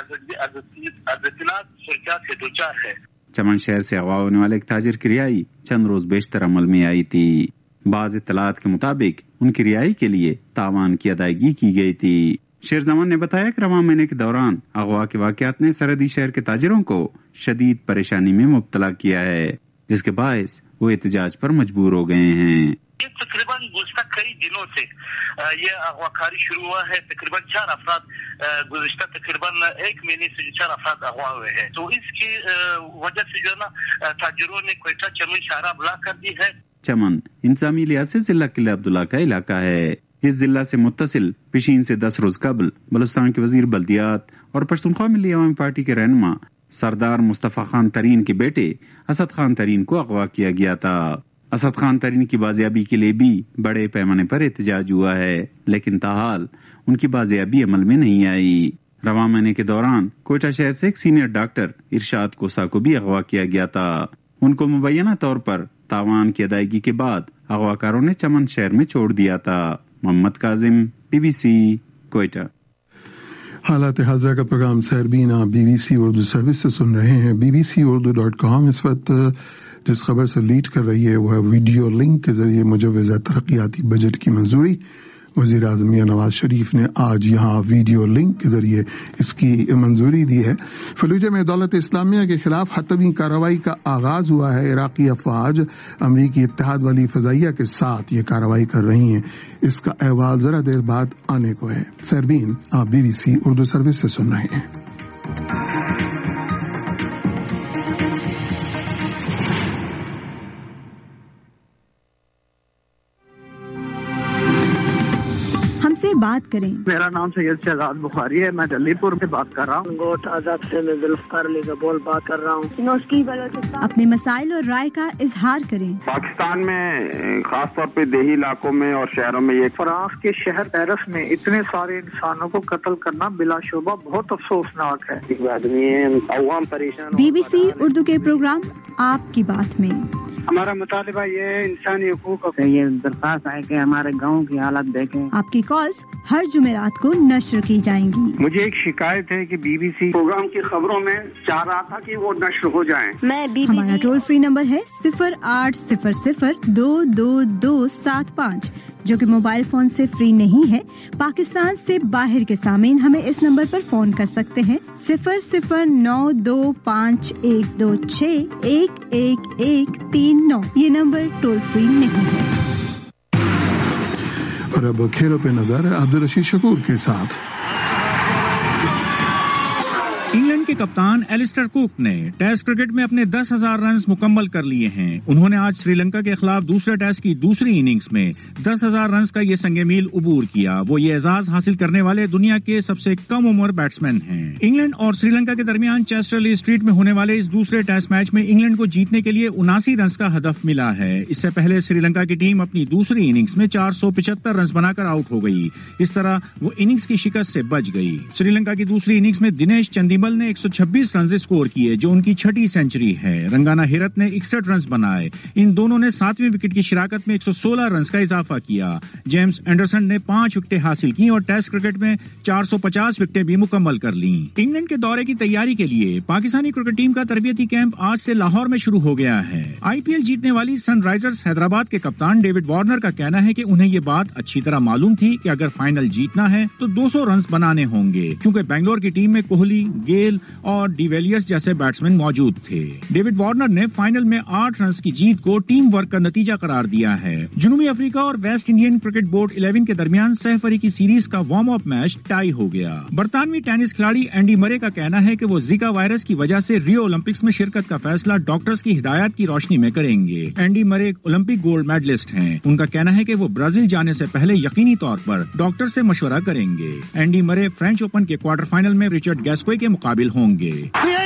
अदरकनाक सूरत से दो चार है। चमन शहर से अगवा होने वाले एक ताजिर की रिहाई चंद रोज बेशतर अमल में आई थी। बाज़ इत्तलात के मुताबिक उनकी रिहाई के लिए तावान की अदायगी की गई थी। शेर जमान ने बताया कि रवां महीने के दौरान अगवा के वाक़यात ने सरहदी शहर के ताजिरों को शदीद परेशानी में मुब्तला किया है, जिसके बायस वो एहतजाज पर मजबूर हो गए हैं। ये तकरीबन गुज़श्ता कई दिनों से ये अगवाकारी शुरू हुआ है। तकरीबन 4 अफराद गुज़श्ता तकरीबन 1 महीने से 4 अफराद अगवा हुए हैं। तो इसकी वजह से जो है ना ताजिरों ने कोयटा चमन शाहराह ब्लॉक कर दी है। चमन इंतजामी लिहाज से जिला किला अब्दुल्ला का इलाका है। इस जिला से मुत्तसिल पिशीन से 10 रोज कबल बलूचिस्तान के वजीर बल्दियात और पश्तूनख्वा मिली अवामी पार्टी के रहनुमा सरदार मुस्तफा खान तरीन के बेटे असद खान तरीन को अगवा किया गया था। असद खान तरीन की बाजियाबी के लिए भी बड़े पैमाने पर एहतजाज हुआ है, लेकिन ताहाल उनकी बाजियाबी अमल में नहीं आई। रवां महीने के दौरान कोयटा शहर से एक सीनियर डॉक्टर इरशाद कोसा को भी अगवा किया गया था। उनको मुबैना तौर पर تاوان کی ادائیگی کے بعد اغواکاروں نے چمن شہر میں چھوڑ دیا تھا۔ محمد کاظم، BBC، کوئٹہ۔ حالات حاضرہ کا پروگرام سیربین آپ BBC اردو سروس سے سن رہے ہیں۔ bbc.urdu.com اس وقت جس خبر سے لیڈ کر رہی ہے وہ ہے ویڈیو لنک کے ذریعے مجوزہ ترقیاتی بجٹ کی منظوری۔ وزیر اعظم نواز شریف نے آج یہاں ویڈیو لنک کے ذریعے اس کی منظوری دی ہے۔ فلوجہ میں دولت اسلامیہ کے خلاف حتمی کارروائی کا آغاز ہوا ہے۔ عراقی افواج امریکی اتحاد والی فضائیہ کے ساتھ یہ کارروائی کر رہی ہیں۔ اس کا احوال ذرا دیر بعد آنے کو ہے۔ سیربین آپ BBC اردو سروس سے سن رہے ہیں۔ سے بات کریں۔ میرا نام سید شہزاد بخاری ہے، میں دلی پور سے بات کر رہا ہوں۔ گوٹ آزاد سے میں ذوالفقار علی گبول بات کر رہا ہوں۔ اپنے مسائل اور رائے کا اظہار کریں۔ پاکستان میں خاص طور پہ دیہی علاقوں میں اور شہروں میں یہ فرانس کے شہر پیرس میں اتنے سارے انسانوں کو قتل کرنا بلا شبہ بہت افسوسناک ہے۔ عوام پریشان۔ BBC اردو کے پروگرام آپ کی بات میں ہمارا مطالبہ یہ ہے انسانی حقوق سے یہ درخواست ہے کہ ہمارے گاؤں کی حالت دیکھیں۔ آپ کی کالز ہر جمعرات کو نشر کی جائیں گی۔ مجھے ایک شکایت ہے کہ BBC پروگرام کی خبروں میں چاہ رہا تھا کہ وہ نشر ہو جائیں۔ ہمارا ٹول فری نمبر ہے 0800-222-75 جو کہ موبائل فون سے فری نہیں ہے۔ پاکستان سے باہر کے سامعین ہمیں اس نمبر پر فون کر سکتے ہیں 009251161139۔ یہ نمبر ٹول فری نہیں ہے۔ اور اب کھیلوں پہ نظر عبدالرشید شکور کے ساتھ۔ انگلینڈ کے کپتان ایلسٹر کوک نے ٹیسٹ کرکٹ میں اپنے 10,000 رنز مکمل کر لیے ہیں۔ انہوں نے آج سری لنکا کے خلاف دوسرے ٹیسٹ کی دوسری اننگز میں 10,000 رنز کا یہ سنگ میل عبور کیا۔ وہ یہ اعزاز حاصل کرنے والے دنیا کے سب سے کم عمر بیٹسمین ہیں۔ انگلینڈ اور سری لنکا کے درمیان چیسٹرلی اسٹریٹ میں ہونے والے اس دوسرے ٹیسٹ میچ میں انگلینڈ کو جیتنے کے لیے 79 رنز کا ہدف ملا ہے۔ اس سے پہلے سری لنکا کی ٹیم اپنی دوسری اننگز میں 475 رنز بنا کر آؤٹ ہو گئی۔ اس طرح وہ اننگز کی شکست سے بچ گئی۔ سری لنکا کی دوسری اننگز میں دنیش چندیمل نے 126 رنز اسکور کیے جو ان کی چھٹی سینچری ہے۔ رنگانا ہیرت نے 61 رنز بنائے۔ ان دونوں نے 7ویں وکٹ کی شراکت میں 116 رنز کا اضافہ کیا۔ جیمز اینڈرسن نے 5 وکٹیں حاصل کی اور ٹیسٹ کرکٹ میں 450 وکٹیں بھی مکمل کر لیں۔ انگلینڈ کے دورے کی تیاری کے لیے پاکستانی کرکٹ ٹیم کا تربیتی کیمپ آج سے لاہور میں شروع ہو گیا ہے۔ IPL جیتنے والی سن رائزرز حیدرآباد کے کپتان ڈیوڈ وارنر کا کہنا ہے کہ انہیں یہ بات اچھی طرح معلوم تھی کہ اگر فائنل جیتنا ہے تو 200 رنز بنانے ہوں گے، کیونکہ بنگلور کی ٹیم میں کوہلی، گیل اور ڈی ویلیئرز جیسے بیٹسمین موجود تھے۔ ڈیوڈ وارنر نے فائنل میں 8 رنز کی جیت کو ٹیم ورک کا نتیجہ قرار دیا ہے۔ جنوبی افریقہ اور ویسٹ انڈین کرکٹ بورڈ 11 کے درمیان سہ فریقی سیریز کا وارم اپ میچ ٹائی ہو گیا۔ برطانوی ٹینس کھلاڑی اینڈی مرے کا کہنا ہے کہ وہ زیکا وائرس کی وجہ سے ریو اولمپکس میں شرکت کا فیصلہ ڈاکٹرز کی ہدایات کی روشنی میں کریں گے۔ اینڈی مرے ایک اولمپک گولڈ میڈلسٹ ہیں۔ ان کا کہنا ہے کہ وہ برازیل جانے سے پہلے یقینی طور پر ڈاکٹر سے مشورہ کریں گے۔ اینڈی مرے فرینچ اوپن کے کوارٹر فائنل میں رچرڈ گیسکوئے کے مقابل ہوں گے۔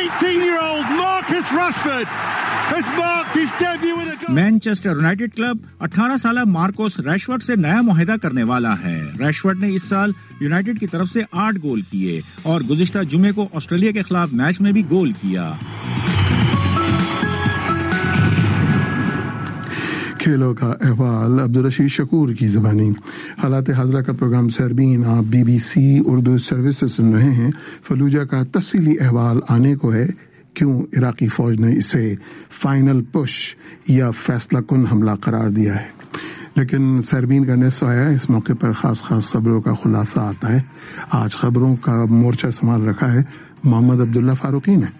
مینچسٹر یونائیٹڈ کلب 18 سالہ مارکوس ریشورڈ سے نیا معاہدہ کرنے والا ہے۔ ریشورڈ نے اس سال یونائیٹڈ کی طرف سے 8 گول کیے اور گزشتہ جمعے کو آسٹریلیا کے خلاف میچ میں بھی گول کیا۔ کھیلوں کا احوال عبدالرشید شکور کی زبانی۔ حالات حاضرہ کا پروگرام سیربین آپ BBC اردو سروس سے سن رہے ہیں۔ فلوجہ کا تفصیلی احوال آنے کو ہے، کیوں عراقی فوج نے اسے فائنل پش یا فیصلہ کن حملہ قرار دیا ہے، لیکن سیربین کا نصف آیا ہے۔ اس موقع پر خاص خبروں کا خلاصہ آتا ہے۔ آج خبروں کا مورچہ سنبھال رکھا ہے محمد عبداللہ فاروقی نے۔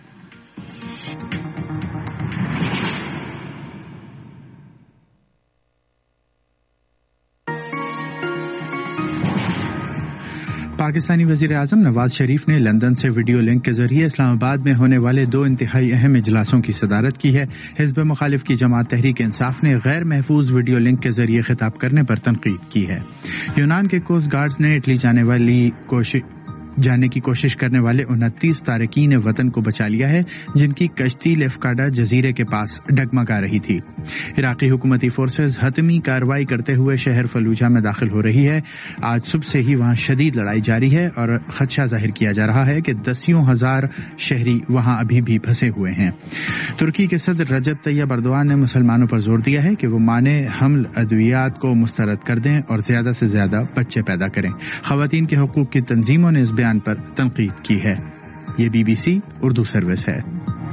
پاکستانی وزیر اعظم نواز شریف نے لندن سے ویڈیو لنک کے ذریعے اسلام آباد میں ہونے والے 2 انتہائی اہم اجلاسوں کی صدارت کی ہے۔ حزب مخالف کی جماعت تحریک انصاف نے غیر محفوظ ویڈیو لنک کے ذریعے خطاب کرنے پر تنقید کی ہے۔ یونان کے کوسٹ گارڈز نے اٹلی جانے والی जाने की कोशिश करने वाले 29 तारकीन वतन को बचा लिया है, जिनकी कश्ती लेफ्काडा जजीरे के पास डगमगा रही थी। इराकी हुकूमती फोर्सेज हतमी कार्रवाई करते हुए शहर फलूजा में दाखिल हो रही है। आज सुबह से ही वहां शदीद लड़ाई जारी है और खदशा जाहिर किया जा रहा है कि दसियों हजार शहरी वहां अभी भी फंसे हुए हैं। तुर्की के सदर रजब तैयब अर्दोआन ने मुसलमानों पर जोर दिया है कि वो माने हमल अद्वियात को मुस्तरद कर दें और ज्यादा से ज्यादा बच्चे पैदा करें। खवातीन के हकूक की तंजीमों ने इस बयान पर तनकीद की है। ये BBC उर्दू सर्विस है।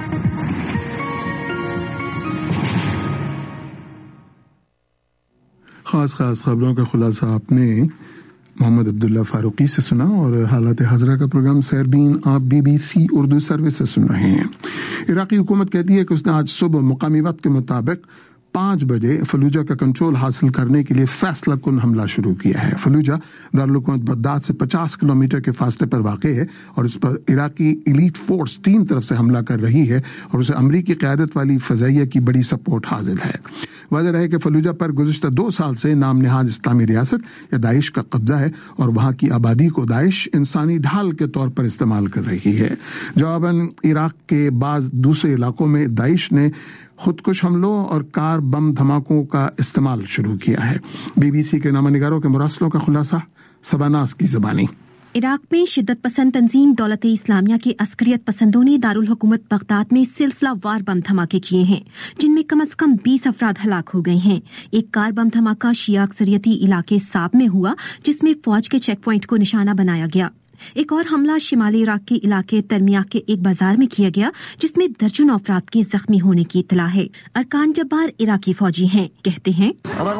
खास खबरों का खुलासा आपने मोहम्मद अब्दुल्ला फारूकी से सुना और हालात हजरा का प्रोग्राम सैरबीन आप BBC उर्दू सर्विस से सुन रहे हैं। इराकी हुकूमत कहती है कि उसने आज सुबह मुकामी वक्त के मुताबिक 5 बजे फलूजा का कंट्रोल हासिल करने के लिए फैसला कुन हमला शुरू किया है। फलूजा दारुल हुकूमत बगदाद से 50 किलोमीटर के फासले पर वाक़ है और इस पर इराकी एलीट फोर्स 3 तरफ से हमला कर रही है और उसे अमरीकी क़यादत वाली फ़ज़ाइया की बड़ी सपोर्ट हासिल है। वजह है कि फलूजा पर गुज़िश्ता 2 साल से नाम निहाद इस्लामी रियासत या दाइश का कब्जा है और वहां की आबादी को दाइश इंसानी ढाल के तौर पर इस्तेमाल कर रही है। जवाबन इराक के बाज़ दूसरे इलाकों में दाइश ने खुदकुश हमलों और कार बम धमाकों का इस्तेमाल शुरू किया है। BBC के नामानिगारों के मुरासलों का खुलासा सबानास की ज़बानी। इराक में शिद्दत पसंद तंजीम दौलत-ए इस्लामिया के अस्करियत पसंदों ने दारुल हुकूमत बगदाद में सिलसिलावार बम धमाके किए हैं, जिनमें कम से कम 20 अफराद हलाक हो गए हैं। एक कार बम धमाका शिया अक्सरियती इलाके साब में हुआ, जिसमें फौज के चेक पॉइंट को निशाना बनाया गया। एक और हमला शिमाली इराक के इलाके तरमिया के एक बाजार में किया गया, जिसमें दर्जनों अफराद के जख्मी होने की इत्तला है। अरकान जब्बार इराकी फौजी हैं, कहते हैं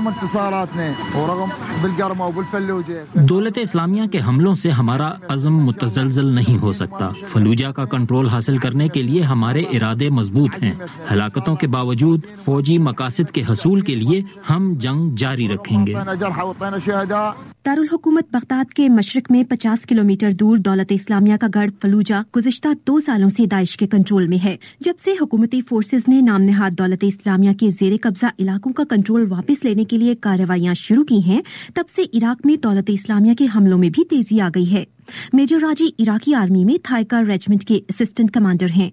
दौलत इस्लामिया के हमलों से हमारा अज़म मुतज़लज़ल नहीं हो सकता। फलूजा का कंट्रोल हासिल करने के लिए हमारे इरादे मजबूत हैं। हलाकतों के बावजूद फौजी मकासद के हसूल के लिए हम जंग जारी रखेंगे। दारुल हुकूमत बगदाद के मशरिक में 50 किलोमीटर दूर दौलत इस्लामिया का गढ़ फलूजा गुज़िश्ता 2 सालों से दाइश के कंट्रोल में है। जब से हुकूमती फोर्सेज ने नाम निहाद दौलत इस्लामिया के ज़ेरे कब्जा इलाकों का कंट्रोल वापस लेने के लिए कार्रवाइयां शुरू की हैं, तब से इराक में दौलत इस्लामिया के हमलों में भी तेजी आ गई है। मेजर राजी इराकी आर्मी में थाइका रेजिमेंट के असिस्टेंट कमांडर हैं।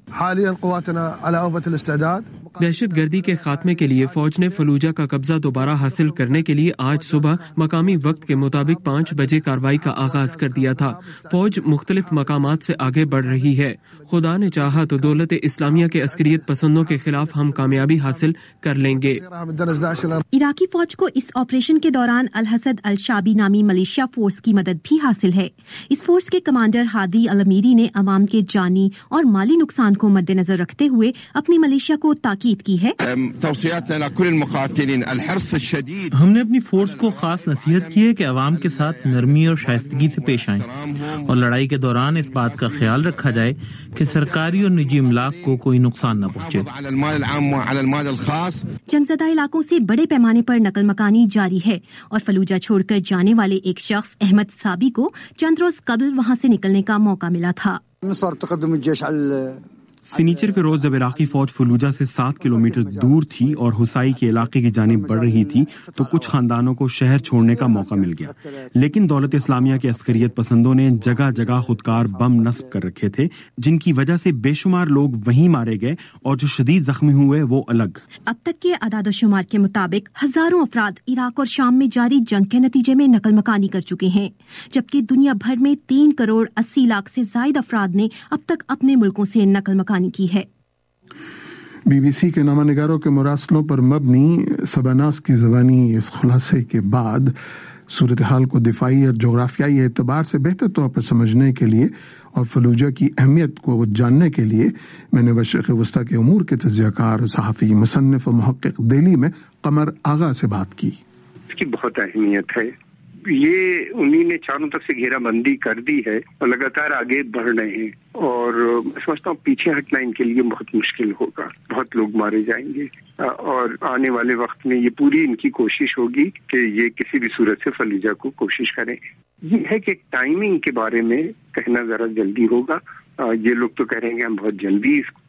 दहशत गर्दी के खात्मे के लिए फौज ने फलूजा का कब्जा दोबारा हासिल करने के लिए आज सुबह मकामी वक्त के मुताबिक 5 बजे कार्रवाई का आगाज कर दिया था। फौज मुख्तलिफ मकामात से आगे बढ़ रही है। खुदा ने चाहा तो दौलत इस्लामिया के अस्करियत पसंदों के खिलाफ हम कामयाबी हासिल कर लेंगे। इराकी फौज को इस ऑपरेशन के दौरान अल हसद अल शाबी नामी मलेशिया फोर्स की मदद भी हासिल है। इस फोर्स के कमांडर हादी अल अमीरी ने अवाम के जानी और माली नुकसान को मद्देनजर रखते हुए अपनी मलेशिया को ताकीद की है। हमने अपनी फोर्स को खास नसीहत की है कि अवाम के साथ नरमी और शाइस्तगी से पेश आएं और लड़ाई के दौरान इस बात का ख्याल रखा जाए कि सरकारी और निजी इमलाक को कोई नुकसान न पहुंचे। जंगज़दा इलाकों से बड़े पैमाने पर नकल मकानी जारी है और फलूजा छोड़कर जाने वाले एक शख्स अहमद साबी को चंद रोज कबल वहां से निकलने का मौका मिला था। शनिचर के रोज जब इराकी फौज फलूजा से 7 किलोमीटर दूर थी और हुसाई के इलाके की जानिब बढ़ रही थी तो कुछ खानदानों को शहर छोड़ने का मौका मिल गया, लेकिन दौलत इस्लामिया के अस्करियत पसंदों ने जगह जगह खुदकार बम नस्ब कर रखे थे, जिनकी वजह से बेशुमार लोग वहीं मारे गए और जो शदीद जख्मी हुए वो अलग। अब तक के आदाद-ओ-शुमार के मुताबिक हजारों अफराद इराक और शाम में जारी जंग के नतीजे में नकल मकानी कर चुके हैं, जबकि दुनिया भर में 3 करोड़ 80 लाख से ज्यादा अफराद ने अब तक अपने मुल्कों से नकल मकानी की है। BBC के नामानिगारों के मुरासलों पर मबनी सबनास की ज़बानी इस खुलासे के बाद सूरत हाल को दिफाई और जोग्राफियाई एतबार से बेहतर तौर पर समझने के लिए और फलूजा की अहमियत को जानने के लिए मैंने मशरिक़ वस्ता के उमूर के तज़कियाकार सहाफ़ी मुसन्निफ़ और मुहक़्क़िक़ दिल्ली में कमर आगा से बात की। इसकी बहुत अहमियत है। ये उन्हीं ने चारों तरफ से घेराबंदी कर दी है और लगातार आगे बढ़ रहे हैं और मैं समझता हूँ पीछे हटना इनके लिए बहुत मुश्किल होगा। बहुत लोग मारे जाएंगे और आने वाले वक्त में ये पूरी इनकी कोशिश होगी कि ये किसी भी सूरत से फलूजा को कोशिश करें। ये है कि टाइमिंग के बारे में कहना जरा जल्दी होगा। ये लोग तो कह रहे हैं हम बहुत जल्दी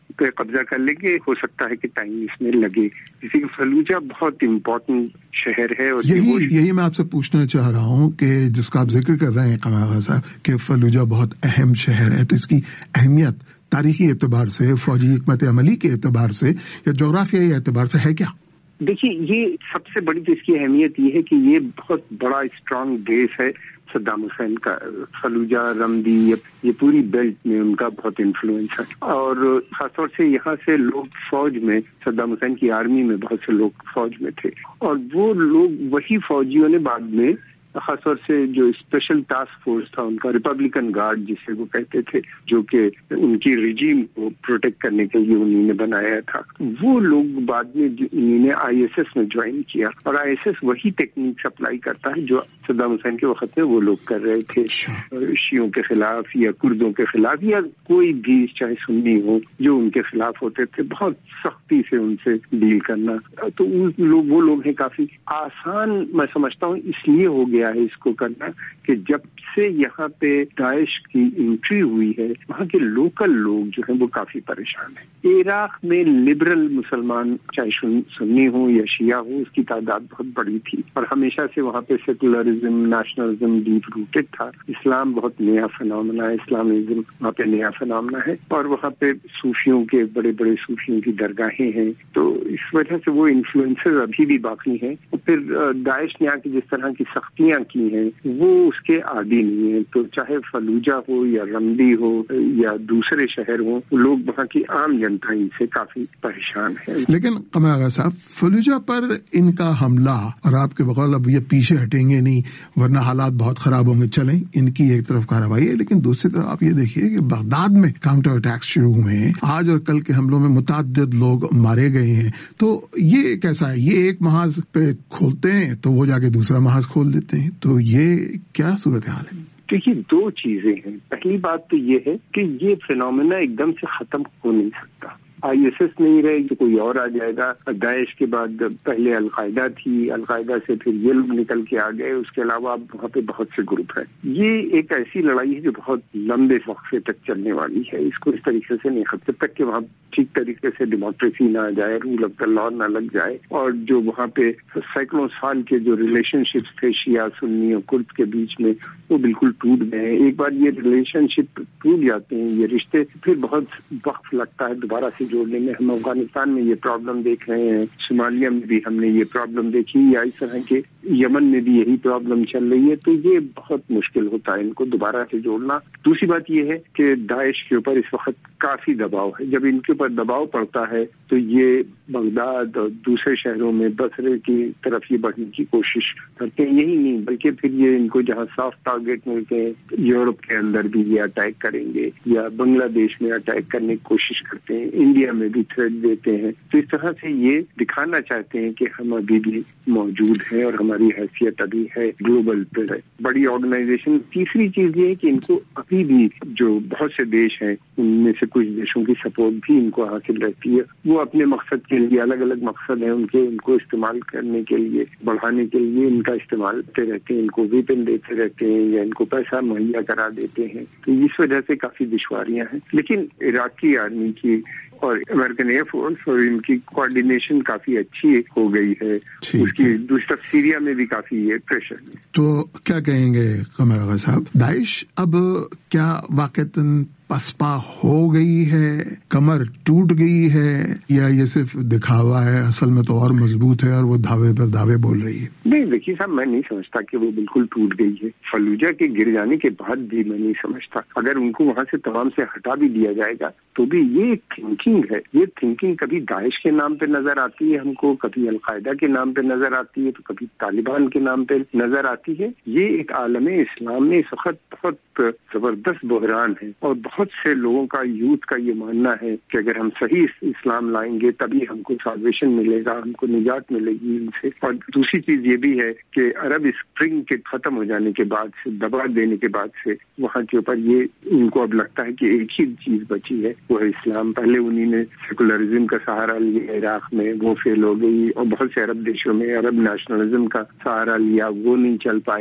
پہ قبضہ کر لیں گے. ہو سکتا ہے کہ ٹائم اس میں لگے. اسی لیے فلوجہ بہت امپورٹنٹ شہر ہے. اور یہی میں آپ سے پوچھنا چاہ رہا ہوں کہ جس کا آپ ذکر کر رہے ہیں قمر آغا صاحب کہ فلوجہ بہت اہم شہر ہے، تو اس کی اہمیت تاریخی اعتبار سے، فوجی حکمت عملی کے اعتبار سے یا جغرافیائی اعتبار سے ہے کیا؟ دیکھیے، یہ سب سے بڑی تو اس کی اہمیت یہ ہے کہ یہ بہت بڑا اسٹرانگ بیس ہے صدام حسین کا. فلوجہ، رمدی، یہ پوری بیلٹ میں ان کا بہت انفلوئنس ہے. اور خاص طور سے یہاں سے لوگ فوج میں، صدام حسین کی آرمی میں بہت سے لوگ فوج میں تھے، اور وہ لوگ وہی فوجیوں نے بعد میں خاص طور سے جو اسپیشل ٹاسک فورس تھا ان کا، ریپبلکن گارڈ جسے وہ کہتے تھے، جو کہ ان کی رجیم کو پروٹیکٹ کرنے کے لیے انہوں نے بنایا تھا، وہ لوگ بعد میں انہوں نے ISS میں جوائن کیا. اور ISS وہی ٹیکنیک سپلائی کرتا ہے جو صدام حسین کے وقت میں وہ لوگ کر رہے تھے، شیعوں کے خلاف یا کردوں کے خلاف یا کوئی بھی چاہے سنی ہو جو ان کے خلاف ہوتے تھے، بہت سختی سے ان سے ڈیل کرنا. تو وہ لوگ ہیں کافی آسان، میں سمجھتا ہوں اس لیے ہو گیا ہے اس کو کرنا کہ جب سے یہاں پہ داعش کی انٹری ہوئی ہے، وہاں کے لوکل لوگ جو ہیں وہ کافی پریشان ہیں. عراق میں لبرل مسلمان چاہے سنی ہوں یا شیعہ ہوں، اس کی تعداد بہت بڑی تھی، اور ہمیشہ سے وہاں پہ سیکولرزم، نیشنلزم ڈیپ روٹڈ تھا. اسلام بہت نیا فنامنا ہے، اسلامزم وہاں پہ نیا فنامنا ہے، اور وہاں پہ صوفیوں کے بڑے بڑے صوفیوں کی درگاہیں ہیں. تو اس وجہ سے وہ انفلوئنسز ابھی بھی باقی ہیں. اور پھر داعش نے آ کے جس طرح کی سختیاں کی ہیں وہ اس کے عادی نہیں ہیں. تو چاہے فلوجہ ہو یا رمدی ہو یا دوسرے شہر ہوں، لوگ وہاں کی عام جنتا ان سے کافی پریشان ہے. لیکن قمر آغا صاحب، فلوجہ پر ان کا حملہ، اور آپ کے بقول اب یہ پیچھے ہٹیں گے نہیں ورنہ حالات بہت خراب ہوں گے، چلیں ان کی ایک طرف کارروائی ہے، لیکن دوسری طرف آپ یہ دیکھیے کہ بغداد میں کاؤنٹر اٹیکس شروع ہوئے ہیں. آج اور کل کے حملوں میں متعدد لوگ مارے گئے ہیں. تو یہ کیسا ہے؟ یہ ایک محاذ پہ کھولتے ہیں تو وہ جا کے دوسرا محاذ کھول دیتے ہیں. تو یہ کیا صورتحال ہے؟ دیکھیے، دو چیزیں ہیں. پہلی بات تو یہ ہے کہ یہ فینومینا ایک دم سے ختم ہو نہیں سکتا. ISS نہیں رہے تو کوئی اور آ جائے گا. داعش کے بعد پہلے القاعدہ تھی، القاعدہ سے پھر یہ لوگ نکل کے آ گئے. اس کے علاوہ اب وہاں پہ بہت سے گروپ ہیں. یہ ایک ایسی لڑائی ہے جو بہت لمبے وقفے تک چلنے والی ہے. اس کو اس طریقے سے نہیں ختم جب تک کہ وہاں ٹھیک طریقے سے ڈیموکریسی نہ آ جائے، رول آف دا لا نہ لگ جائے، اور جو وہاں پہ سینکڑوں سال کے جو ریلیشن شپس تھے شیعہ سنی اور کرد کے بیچ میں، وہ بالکل ٹوٹ گئے ہیں. ایک بار یہ ریلیشن شپ ٹوٹ جاتے ہیں، یہ رشتے، پھر بہت وقت لگتا ہے دوبارہ سے جوڑنے میں. ہم افغانستان میں یہ پرابلم دیکھ رہے ہیں، صومالیہ میں بھی ہم نے یہ پرابلم دیکھی، یا اس طرح کے یمن میں بھی یہی پرابلم چل رہی ہے. تو یہ بہت مشکل ہوتا ہے ان کو دوبارہ سے جوڑنا. دوسری بات یہ ہے کہ داعش کے اوپر اس وقت کافی دباؤ ہے. جب ان کے اوپر دباؤ پڑتا ہے تو یہ بغداد اور دوسرے شہروں میں بصرے کی طرف یہ بڑھنے کی کوشش کرتے ہیں. یہی نہیں بلکہ پھر یہ ان کو جہاں صاف ٹارگیٹ ملتے ہیں، یورپ کے اندر بھی یہ اٹیک کریں گے، یا بنگلہ دیش میں اٹیک کرنے کی کوشش کرتے ہیں، انڈیا میں بھی تھریٹ دیتے ہیں. تو اس طرح سے یہ دکھانا چاہتے ہیں کہ ہم ابھی بھی موجود ہیں اور ہماری حیثیت ابھی ہے، گلوبل پہ ہے، بڑی آرگنائزیشن. تیسری چیز یہ ہے کہ ان کو ابھی بھی جو بہت سے دیش ہیں ان میں سے کچھ دیشوں کی سپورٹ بھی ان کو حاصل رہتی ہے. وہ اپنے مقصد کے لیے، الگ الگ مقصد ہیں ان کو استعمال کرنے کے لیے، بڑھانے کے لیے ان کا استعمال کرتے رہتے ہیں. ان کو ویپن دیتے رہتے ہیں یا ان کو پیسہ مہیا کرا دیتے ہیں. تو اس وجہ سے کافی دشواریاں ہیں. لیکن عراقی آرمی کی اور امریکن ایئر فورس اور ان کی کوآرڈینیشن کافی اچھی ہو گئی ہے. اس کی دوسری طرف سیریا میں بھی کافی پریشر ہے. تو کیا کہیں گے قمر آغا صاحب، داعش اب کیا واقعتاً پسپا ہو گئی ہے، کمر ٹوٹ گئی ہے، یا یہ صرف دکھاوا ہے، اصل میں تو اور مضبوط ہے اور وہ دھاوے پر دھاوے بول رہی ہے؟ نہیں دیکھیے صاحب، میں نہیں سمجھتا کہ وہ بالکل ٹوٹ گئی ہے. فلوجہ کے گر جانے کے بعد بھی میں نہیں سمجھتا. اگر ان کو وہاں سے تمام سے ہٹا بھی دیا جائے گا تو بھی یہ ایک تھنکنگ ہے. یہ تھنکنگ کبھی داعش کے نام پہ نظر آتی ہے ہم کو، کبھی القاعدہ کے نام پہ نظر آتی ہے، تو کبھی طالبان کے نام پہ نظر آتی ہے. یہ ایک عالم اسلام میں اس وقت بہت زبردست بحران ہے، اور بہت سے لوگوں کا، یوتھ کا یہ ماننا ہے کہ اگر ہم صحیح اسلام لائیں گے تبھی ہم کو سالویشن ملے گا، ہم کو نجات ملے گی ان سے. اور دوسری چیز یہ بھی ہے کہ عرب اسپرنگ کے ختم ہو جانے کے بعد سے، دبا دینے کے بعد سے، وہاں کے اوپر یہ ان کو اب لگتا ہے کہ ایک ہی چیز بچی ہے، وہ ہے اسلام. پہلے انہوں نے سیکولرزم کا سہارا لیا عراق میں، وہ فیل ہو گئی، اور بہت سے عرب دیشوں میں عرب نیشنلزم کا سہارا لیا، وہ نہیں چل پایا.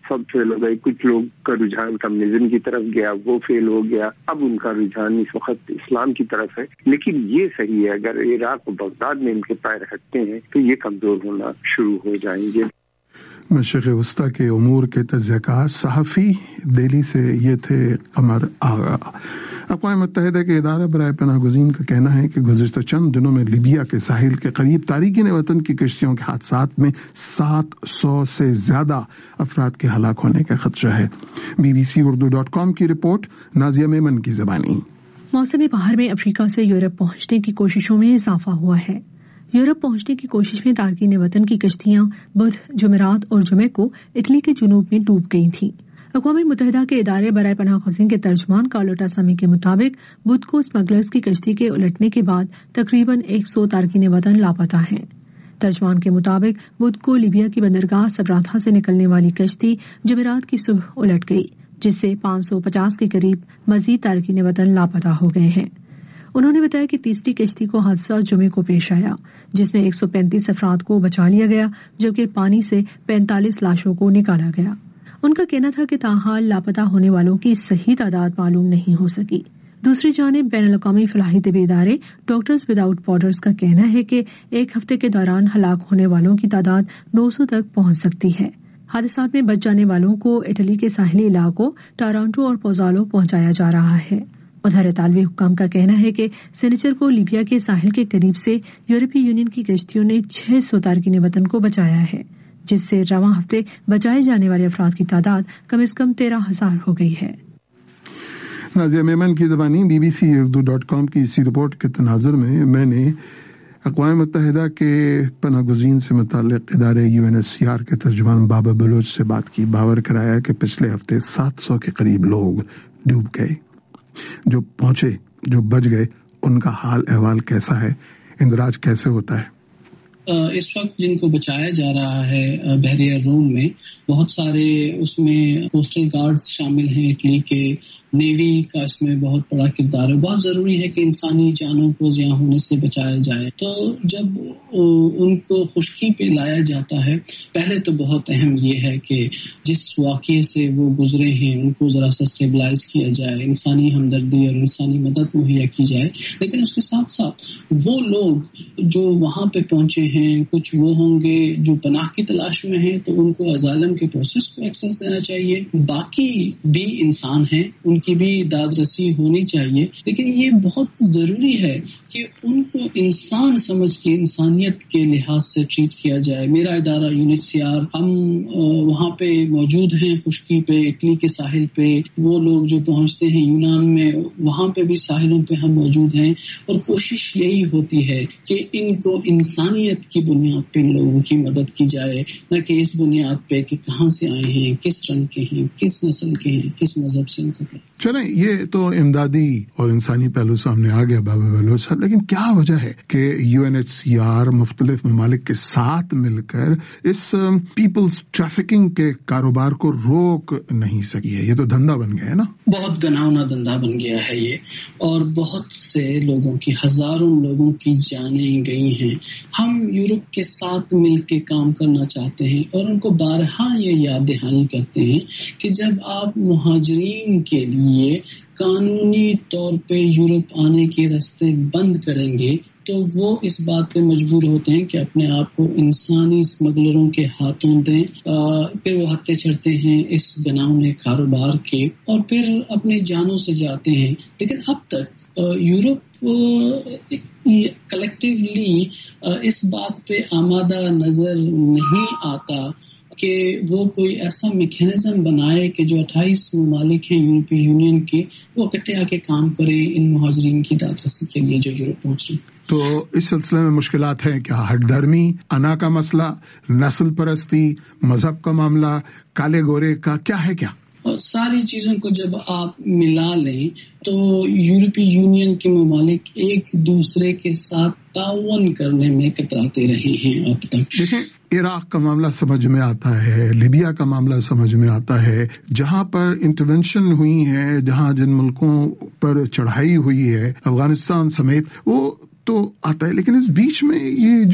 سب فیل ہو گئے. کچھ لوگ کا رجحان کمیونزم کی طرف گیا, وہ فیل ہو گیا. اب ان کا رجحان اس وقت اسلام کی طرف ہے. لیکن یہ صحیح ہے, اگر عراق و بغداد میں ان کے پیر ہٹتے ہیں تو یہ کمزور ہونا شروع ہو جائیں گے. مشرق وسطی کے امور کے تجزیہ کار صحافی دہلی سے یہ تھے قمر آغا. اقوام متحدہ کے ادارہ برائے پناہ گزین کا کہنا ہے کہ گزشتہ چند دنوں میں لیبیا کے ساحل کے قریب تارکین وطن کی کشتیوں کے حادثات میں 700 سے زیادہ افراد کے ہلاک ہونے کا خدشہ ہے. BBC-Urdu.com کی رپورٹ, نازیہ میمن کی زبانی. موسم بہار میں افریقہ سے یورپ پہنچنے کی کوششوں میں اضافہ ہوا ہے. یورپ پہنچنے کی کوشش میں تارکین وطن کی کشتیاں بدھ, جمعرات اور جمعے کو اٹلی کے جنوب میں ڈوب گئی تھیں. اقوام متحدہ کے ادارے برائے پناہ گزین کے ترجمان کارلوٹا سمی کے مطابق بدھ کو اسمگلرز کی کشتی کے الٹنے کے بعد تقریباً 100 تارکین وطن لاپتہ ہیں. ترجمان کے مطابق بدھ کو لیبیا کی بندرگاہ سبراتھا سے نکلنے والی کشتی جمعرات کی صبح الٹ گئی, جس سے 550 کے قریب مزید تارکین وطن لاپتہ ہو گئے ہیں. انہوں نے بتایا کہ تیسری کشتی کو حادثہ جمعے کو پیش آیا, جس میں 135 افراد کو بچا لیا گیا, جبکہ پانی سے 45 لاشوں کو نکالا گیا. ان کا کہنا تھا کہ تاحال لاپتہ ہونے والوں کی صحیح تعداد معلوم نہیں ہو سکی. دوسری جانب بین الاقوامی فلاحی طبی ادارے ڈاکٹرز وداؤٹ بارڈرز کا کہنا ہے کہ ایک ہفتے کے دوران ہلاک ہونے والوں کی تعداد 900 تک پہنچ سکتی ہے. حادثات میں بچ جانے والوں کو اٹلی کے ساحلی علاقوں ٹارانٹو اور پوزالو پہنچایا جا رہا ہے. ادھر اطالوی حکام کا کہنا ہے کہ سنیچر کو لیبیا کے ساحل کے قریب سے یورپی یونین کی کشتیوں نے 600 تارکین وطن کو بچایا ہے, جس سے رواں ہفتے بچائے جانے والے افراد کی تعداد کم از کم 13,000 ہو گئی ہے. نازیہ میمن کی زبانی. BBC-Urdu.com کی اسی رپورٹ کے تناظر میں نے اقوام متحدہ کے پناہ گزین سے متعلق ادارے UNHCR کے ترجمان بابا بلوچ سے بات کی. باور کرایا کہ پچھلے ہفتے 700 کے قریب لوگ ڈوب گئے. جو پہنچے, جو بچ گئے, ان کا حال احوال کیسا ہے, اندراج کیسے ہوتا ہے؟ اس وقت جن کو بچایا جا رہا ہے بحریہ روم میں, بہت سارے اس میں کوسٹل گارڈز شامل ہیں اٹلی کے, نیوی کا اس میں بہت بڑا کردار ہے. بہت ضروری ہے کہ انسانی جانوں کو ضیاع ہونے سے بچایا جائے. تو جب ان کو خشکی پہ لایا جاتا ہے, پہلے تو بہت اہم یہ ہے کہ جس واقعے سے وہ گزرے ہیں ان کو ذرا سا اسٹیبلائز کیا جائے, انسانی ہمدردی اور انسانی مدد مہیا کی جائے. لیکن اس کے ساتھ ساتھ وہ لوگ جو وہاں پہ پہنچے ہیں, کچھ وہ ہوں گے جو پناہ کی تلاش میں ہیں, تو ان کو اسائلم کے پروسیس کو ایکسس دینا چاہیے. باقی بھی انسان ہیں, ان کی بھی داد رسی ہونی چاہیے. لیکن یہ بہت ضروری ہے کہ ان کو انسان سمجھ کے انسانیت کے لحاظ سے ٹریٹ کیا جائے. میرا ادارہ UNHCR, ہم وہاں پہ موجود ہیں خشکی پہ, اٹلی کے ساحل پہ. وہ لوگ جو پہنچتے ہیں یونان میں, وہاں پہ بھی ساحلوں پہ ہم موجود ہیں, اور کوشش یہی ہوتی ہے کہ ان کو انسانیت کی بنیاد پہ ان لوگوں کی مدد کی جائے, نہ کہ اس بنیاد پہ کہ کہاں سے آئے ہیں, کس رنگ کے ہیں, کس نسل کے ہیں, کس مذہب سے ان کا. چلیں, یہ تو امدادی اور انسانی پہلو سامنے آ گیا بابا بلوچ صاحب, لیکن کیا وجہ ہے کہ UNHCR مختلف ممالک کے ساتھ مل کر اس پیپلز ٹریفکنگ کے کاروبار کو روک نہیں سکی ہے؟ یہ تو دھندا بن گیا ہے نا, بہت گناؤنا دھندا بن گیا ہے یہ, اور بہت سے لوگوں کی, ہزاروں لوگوں کی جانیں گئی ہیں. ہم یورپ کے ساتھ مل کے کام کرنا چاہتے ہیں, اور ان کو بارہا یہ یاد دہانی کرتے ہیں کہ جب آپ مہاجرین کے لیے قانونی طور پہ یورپ آنے کے راستے بند کریں گے, تو وہ اس بات پہ مجبور ہوتے ہیں کہ اپنے آپ کو انسانی اسمگلروں کے ہاتھوں دیں. پھر وہ ہتھے چڑھتے ہیں اس گناؤنے کاروبار کے, اور پھر اپنے جانوں سے جاتے ہیں. لیکن اب تک یورپ کلیکٹیولی اس بات پہ آمادہ نظر نہیں آتا کہ وہ کوئی ایسا میکینزم بنائے کہ جو 28 ممالک ہیں یورپی یونین کے, وہ اکٹھے آ کے کام کرے ان مہاجرین کی داد رسی کے لیے جو یورپ پہنچ رہے ہیں. تو اس سلسلے میں مشکلات ہیں کیا؟ ہٹ دھرمی, انا کا مسئلہ, نسل پرستی, مذہب کا معاملہ, کالے گورے کا, کیا ہے کیا؟ اور ساری چیزوں کو جب آپ ملا لیں تو یورپی یونین کے ممالک ایک دوسرے کے ساتھ تعاون کرنے میں کتراتے رہے ہیں اب تک. دیکھیں, عراق کا معاملہ سمجھ میں آتا ہے, لیبیا کا معاملہ سمجھ میں آتا ہے, جہاں پر انٹرونشن ہوئی ہے, جہاں جن ملکوں پر چڑھائی ہوئی ہے, افغانستان سمیت, وہ تو آتا ہے. لیکن اس بیچ میں یہ جو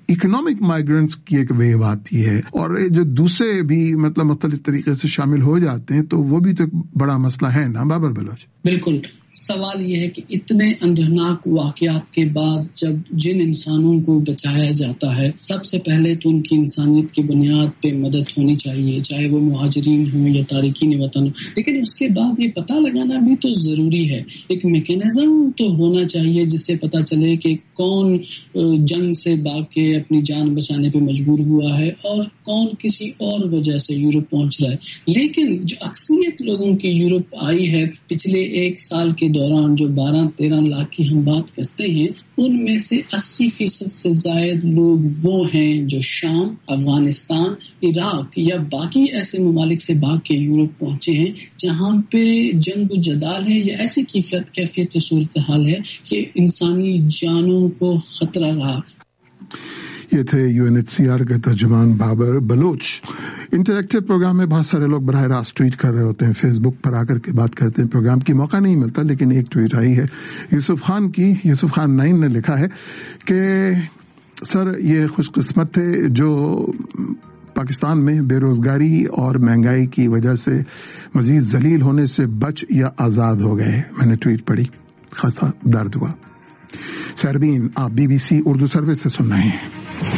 اکنامک مائیگرنٹس کی ایک ویو آتی ہے اور جو دوسرے بھی مطلب مختلف طریقے سے شامل ہو جاتے ہیں تو وہ بھی تو ایک بڑا مسئلہ ہے نا بابر بلوچ؟ بالکل. سوال یہ ہے کہ اتنے اندرناک واقعات کے بعد جب جن انسانوں کو بچایا جاتا ہے سب سے پہلے تو ان کی انسانیت کی بنیاد پہ مدد ہونی چاہیے, چاہے وہ مہاجرین ہوں یا تارکین وطن, لیکن اس کے بعد یہ پتہ لگانا بھی تو ضروری ہے. ایک میکینزم تو ہونا چاہیے جس سے پتہ چلے کہ کون جنگ سے بھاگ کے اپنی جان بچانے پہ مجبور ہوا ہے اور کون کسی اور وجہ سے یورپ پہنچ رہا ہے. لیکن جو اکثریت لوگوں کی یورپ آئی ہے پچھلے ایک سال کے دوران, جو 12-13 لاکھ کی ہم بات کرتے ہیں, ان میں سے 80% سے زائد لوگ وہ ہیں جو شام, افغانستان, عراق یا باقی ایسے ممالک سے بھاگ کے یورپ پہنچے ہیں جہاں پہ جنگ و جدال ہے یا ایسی کیفیت صورتحال ہے کہ انسانی جانوں کو خطرہ رہا. یہ تھے UNHCR کے ترجمان بابر بلوچ. انٹریکٹیو پروگرام میں بہت سارے لوگ براہ راست ٹویٹ کر رہے ہوتے ہیں, فیس بک پر آ کر کے بات کرتے ہیں, پروگرام کی موقع نہیں ملتا, لیکن ایک ٹویٹ آئی ہے یوسف خان کی. یوسف خان 9 نے لکھا ہے کہ سر یہ خوش قسمت تھے جو پاکستان میں بے روزگاری اور مہنگائی کی وجہ سے مزید ذلیل ہونے سے بچ یا آزاد ہو گئے. میں نے ٹویٹ پڑھی, خستہ درد ہوا. سربین آپ BBC اردو سروس سے سن رہے ہیں.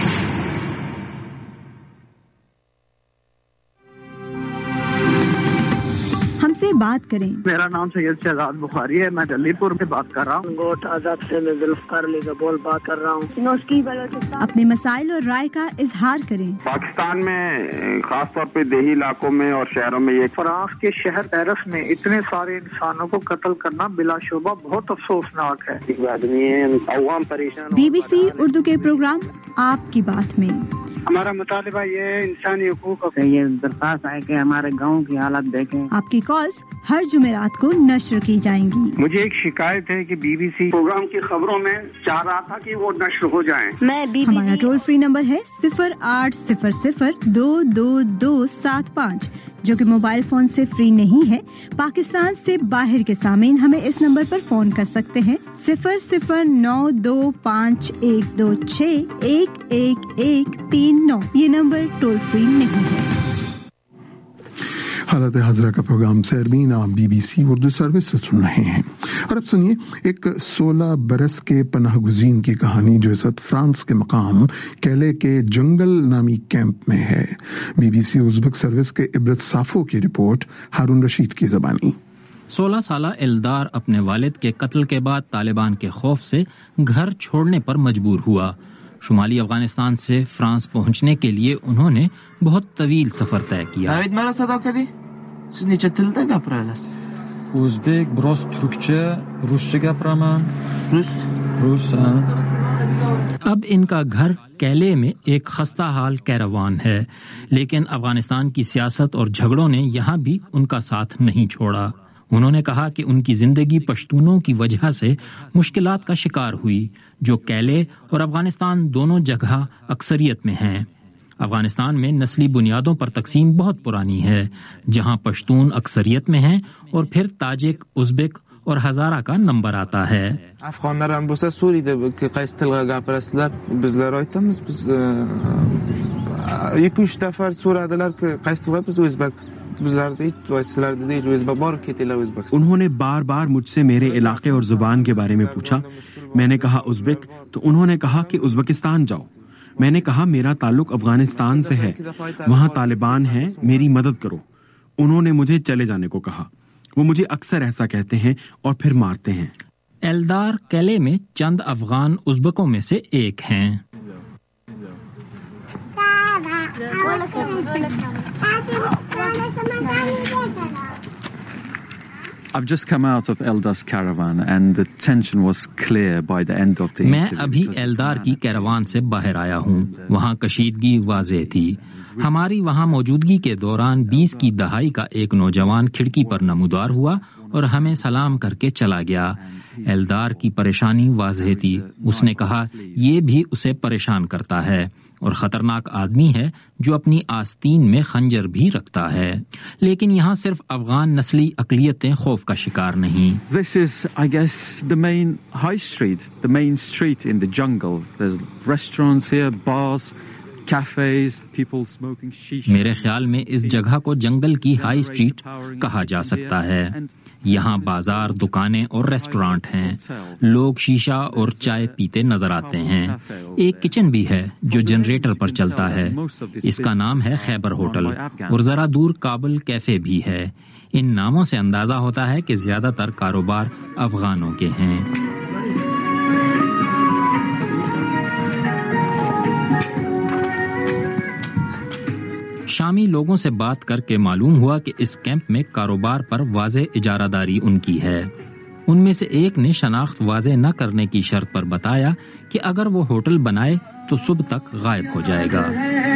ہم سے بات کریں. میرا نام سید شہزاد بخاری ہے, میں دلی پور سے بات کر رہا ہوں. گوٹ آزاد سے میں ذوالفقار علی گبول بات کر رہا ہوں. اپنے مسائل اور رائے کا اظہار کریں. پاکستان میں خاص طور پہ دیہی علاقوں میں اور شہروں میں یہ فرانس کے شہر پیرس میں اتنے سارے انسانوں کو قتل کرنا بلا شبہ بہت افسوسناک ہے. عوام پریشان. BBC اردو کے پروگرام آپ کی بات میں ہمارا مطالبہ یہ ہے انسانی حقوق سے یہ درخواست ہے کہ ہمارے گاؤں کی حالت دیکھیں. آپ کی کالز ہر جمعرات کو نشر کی جائیں گی. مجھے ایک شکایت ہے کہ BBC پروگرام کی خبروں میں چاہ رہا تھا کہ وہ نشر ہو جائیں. ہمارا ٹول فری نمبر ہے 0800-222-75 جو کہ موبائل فون سے فری نہیں ہے. پاکستان سے باہر کے سامعین ہمیں اس نمبر پر فون کر سکتے ہیں 009251161139. یہ نمبر ٹول فری نہیں ہے. حالت حاضرہ کا پروگرام سیربین آپ BBC اردو سروس سے سن رہے ہیں. اور اب سنیے ایک 16 برس کے پناہ گزین کی کہانی جو اس وقت فرانس کے مقام کیلے کے جنگل نامی کیمپ میں ہے. BBC ازبک سروس کے عبرت صافو کی رپورٹ ہارون رشید کی زبانی. 16 سالہ ایلدار اپنے والد کے قتل کے بعد طالبان کے خوف سے گھر چھوڑنے پر مجبور ہوا. شمالی افغانستان سے فرانس پہنچنے کے لیے انہوں نے بہت طویل سفر طے کیا. O'zbek, biroz turkcha, ruscha gapiraman. Rus. اب ان کا گھر کیلے میں ایک خستہ حال کیراوان ہے, لیکن افغانستان کی سیاست اور جھگڑوں نے یہاں بھی ان کا ساتھ نہیں چھوڑا. انہوں نے کہا کہ ان کی زندگی پشتونوں کی وجہ سے مشکلات کا شکار ہوئی جو کیلے اور افغانستان دونوں جگہ اکثریت میں ہیں. افغانستان میں نسلی بنیادوں پر تقسیم بہت پرانی ہے, جہاں پشتون اکثریت میں ہیں اور پھر تاجک, ازبک اور ہزارہ کا نمبر آتا ہے. Afg'onlardan bo'lsa Suriyada qaysi tilga gapirasizlar? Bizlar aytamiz, biz 2-3 nafar so'radilar ki qaysi tilga, biz o'zbek. Bizlarda hech sizlarda deyil o'zbek bor ketinglar o'zbek. انہوں نے بار بار مجھ سے میرے علاقے اور زبان کے بارے میں پوچھا. میں نے کہا ازبک, تو انہوں نے کہا کہ ازبکستان جاؤ. میں نے کہا میرا تعلق افغانستان سے ہے, وہاں طالبان ہیں, میری مدد کرو. انہوں نے مجھے چلے جانے کو کہا. وہ مجھے اکثر ایسا کہتے ہیں اور پھر مارتے ہیں. ایلدار کیلے میں چند افغان ازبکوں میں سے ایک ہیں. I've just come out of Eldar's caravan and the tension was clear by the end of the interview. میں ابھی ایلدار کی کیراوان سے باہر آیا ہوں. وہاں کشیدگی واضح تھی. ہماری وہاں موجودگی کے دوران 20 کی دہائی کا ایک نوجوان کھڑکی پر نمودار ہوا اور ہمیں سلام کر کے چلا گیا۔ ایلدار کی پریشانی واضح تھی۔ اس نے کہا یہ بھی اسے پریشان کرتا ہے اور خطرناک آدمی ہے جو اپنی آستین میں خنجر بھی رکھتا ہے۔ لیکن یہاں صرف افغان نسلی اقلیتیں خوف کا شکار نہیں۔ This is, I guess, the main high street, the main street in the jungle. There's restaurants here, bars, cafes, people smoking shisha. میرے خیال میں اس جگہ کو جنگل کی ہائی اسٹریٹ کہا جا سکتا ہے۔ یہاں بازار، دکانیں اور ریسٹورانٹ ہیں۔ لوگ شیشہ اور چائے پیتے نظر آتے ہیں۔ ایک کچن بھی ہے جو جنریٹر پر چلتا ہے۔ اس کا نام ہے خیبر ہوٹل، اور ذرا دور کابل کیفے بھی ہے۔ ان ناموں سے اندازہ ہوتا ہے کہ زیادہ تر کاروبار افغانوں کے ہیں۔ شامی لوگوں سے بات کر کے معلوم ہوا کہ اس کیمپ میں کاروبار پر واضح اجارہ داری ان کی ہے۔ ان میں سے ایک نے شناخت واضح نہ کرنے کی شرط پر بتایا کہ اگر وہ ہوٹل بنائے تو صبح تک غائب ہو جائے گا۔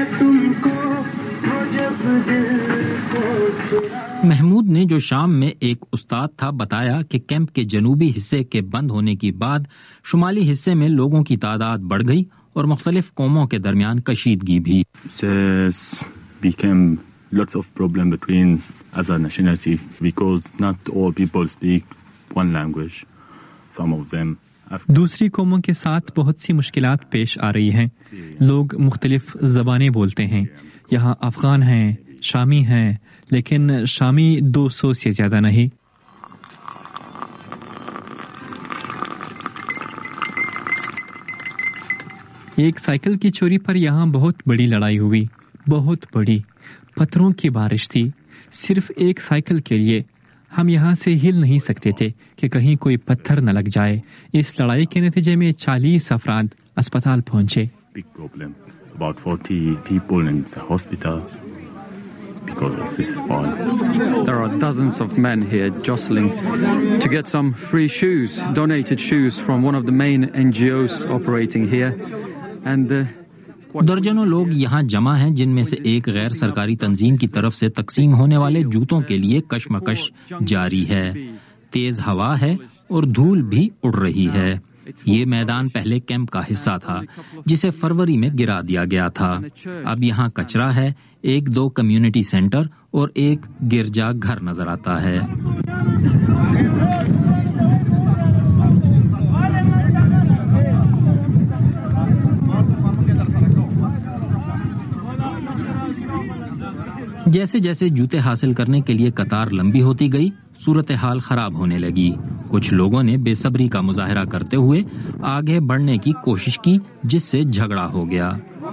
محمود نے جو شام میں ایک استاد تھا بتایا کہ کیمپ کے جنوبی حصے کے بند ہونے کے بعد شمالی حصے میں لوگوں کی تعداد بڑھ گئی اور مختلف قوموں کے درمیان کشیدگی بھی۔ Became lots of problem between as a nationality because not all people speak one language. Some of them دوسری قوموں کے ساتھ بہت سی مشکلات پیش آ رہی ہیں۔ لوگ مختلف زبانیں بولتے ہیں۔ یہاں افغان ہیں، شامی ہیں، لیکن شامی 200 سے زیادہ نہیں۔ ایک سائیکل کی چوری پر یہاں بہت بڑی لڑائی ہوئی، بہت بڑی۔ پتھروں کی بارش تھی صرف ایک سائیکل کے لیے۔ ہم یہاں سے ہل نہیں سکتے تھے کہ کہیں کوئی پتھر نہ لگ جائے۔ اس لڑائی کے نتیجے میں 40 افراد اسپتال پہنچے۔ big problem. About 40 people in the hospital because of this fire. There are dozens of men here jostling to get some free shoes, donated shoes from one of the main NGOs operating here. And درجنوں لوگ یہاں جمع ہیں جن میں سے ایک غیر سرکاری تنظیم کی طرف سے تقسیم ہونے والے جوتوں کے لیے کشمکش جاری ہے۔ تیز ہوا ہے اور دھول بھی اڑ رہی ہے۔ یہ میدان پہلے کیمپ کا حصہ تھا جسے فروری میں گرا دیا گیا تھا۔ اب یہاں کچرا ہے، 1-2 کمیونٹی سینٹر اور ایک گرجا گھر نظر آتا ہے۔ جیسے جیسے جوتے حاصل کرنے کے لیے قطار لمبی ہوتی گئی، صورتحال خراب ہونے لگی۔ کچھ لوگوں نے بے صبری کا مظاہرہ کرتے ہوئے آگے بڑھنے کی کوشش کی، جس سے جھگڑا ہو گیا۔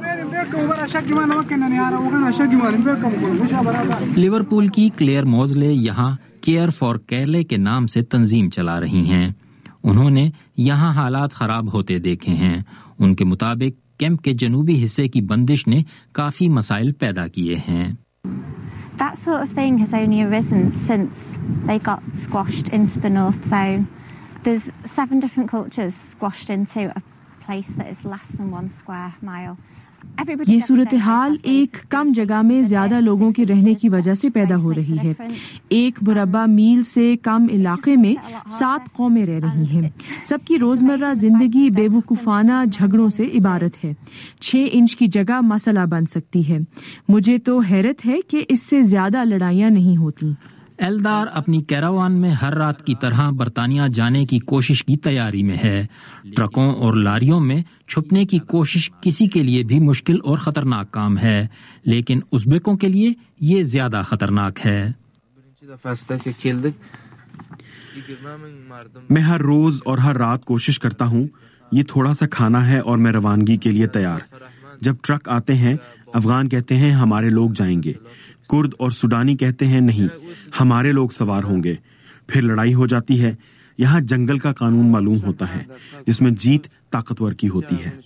لیورپول کی کلیئر موزلے یہاں کیئر فار کیرلے کے نام سے تنظیم چلا رہی ہیں۔ انہوں نے یہاں حالات خراب ہوتے دیکھے ہیں۔ ان کے مطابق کیمپ کے جنوبی حصے کی بندش نے کافی مسائل پیدا کیے ہیں۔ That sort of thing has only arisen since they got squashed into the north zone. There's 7 different cultures squashed into a place that is less than 1 square mile. یہ صورتحال ایک کم جگہ میں زیادہ لوگوں کے رہنے کی وجہ سے پیدا ہو رہی ہے۔ 1 مربع میل سے کم علاقے میں 7 قومیں رہ رہی ہیں۔ سب کی روزمرہ زندگی بے وقوفانہ جھگڑوں سے عبارت ہے۔ 6 انچ کی جگہ مسئلہ بن سکتی ہے۔ مجھے تو حیرت ہے کہ اس سے زیادہ لڑائیاں نہیں ہوتی۔ ایلدار اپنی کیراوان میں ہر رات کی طرح برطانیہ جانے کی کوشش کی تیاری میں ہے۔ ٹرکوں اور لاریوں میں چھپنے کی کوشش کسی کے لیے بھی مشکل اور خطرناک کام ہے، لیکن ازبیکوں کے لیے یہ زیادہ خطرناک ہے۔ میں ہر روز اور ہر رات کوشش کرتا ہوں۔ یہ تھوڑا سا کھانا ہے اور میں روانگی کے لیے تیار۔ جب ٹرک آتے ہیں، افغان کہتے ہیں ہمارے لوگ جائیں گے، کرد اور سوڈانی کہتے ہیں نہیں، ہمارے لوگ سوار ہوں گے۔ پھر لڑائی ہو جاتی ہے۔ یہاں جنگل کا قانون معلوم ہوتا ہے جس میں جیت طاقتور کی ہوتی ہے۔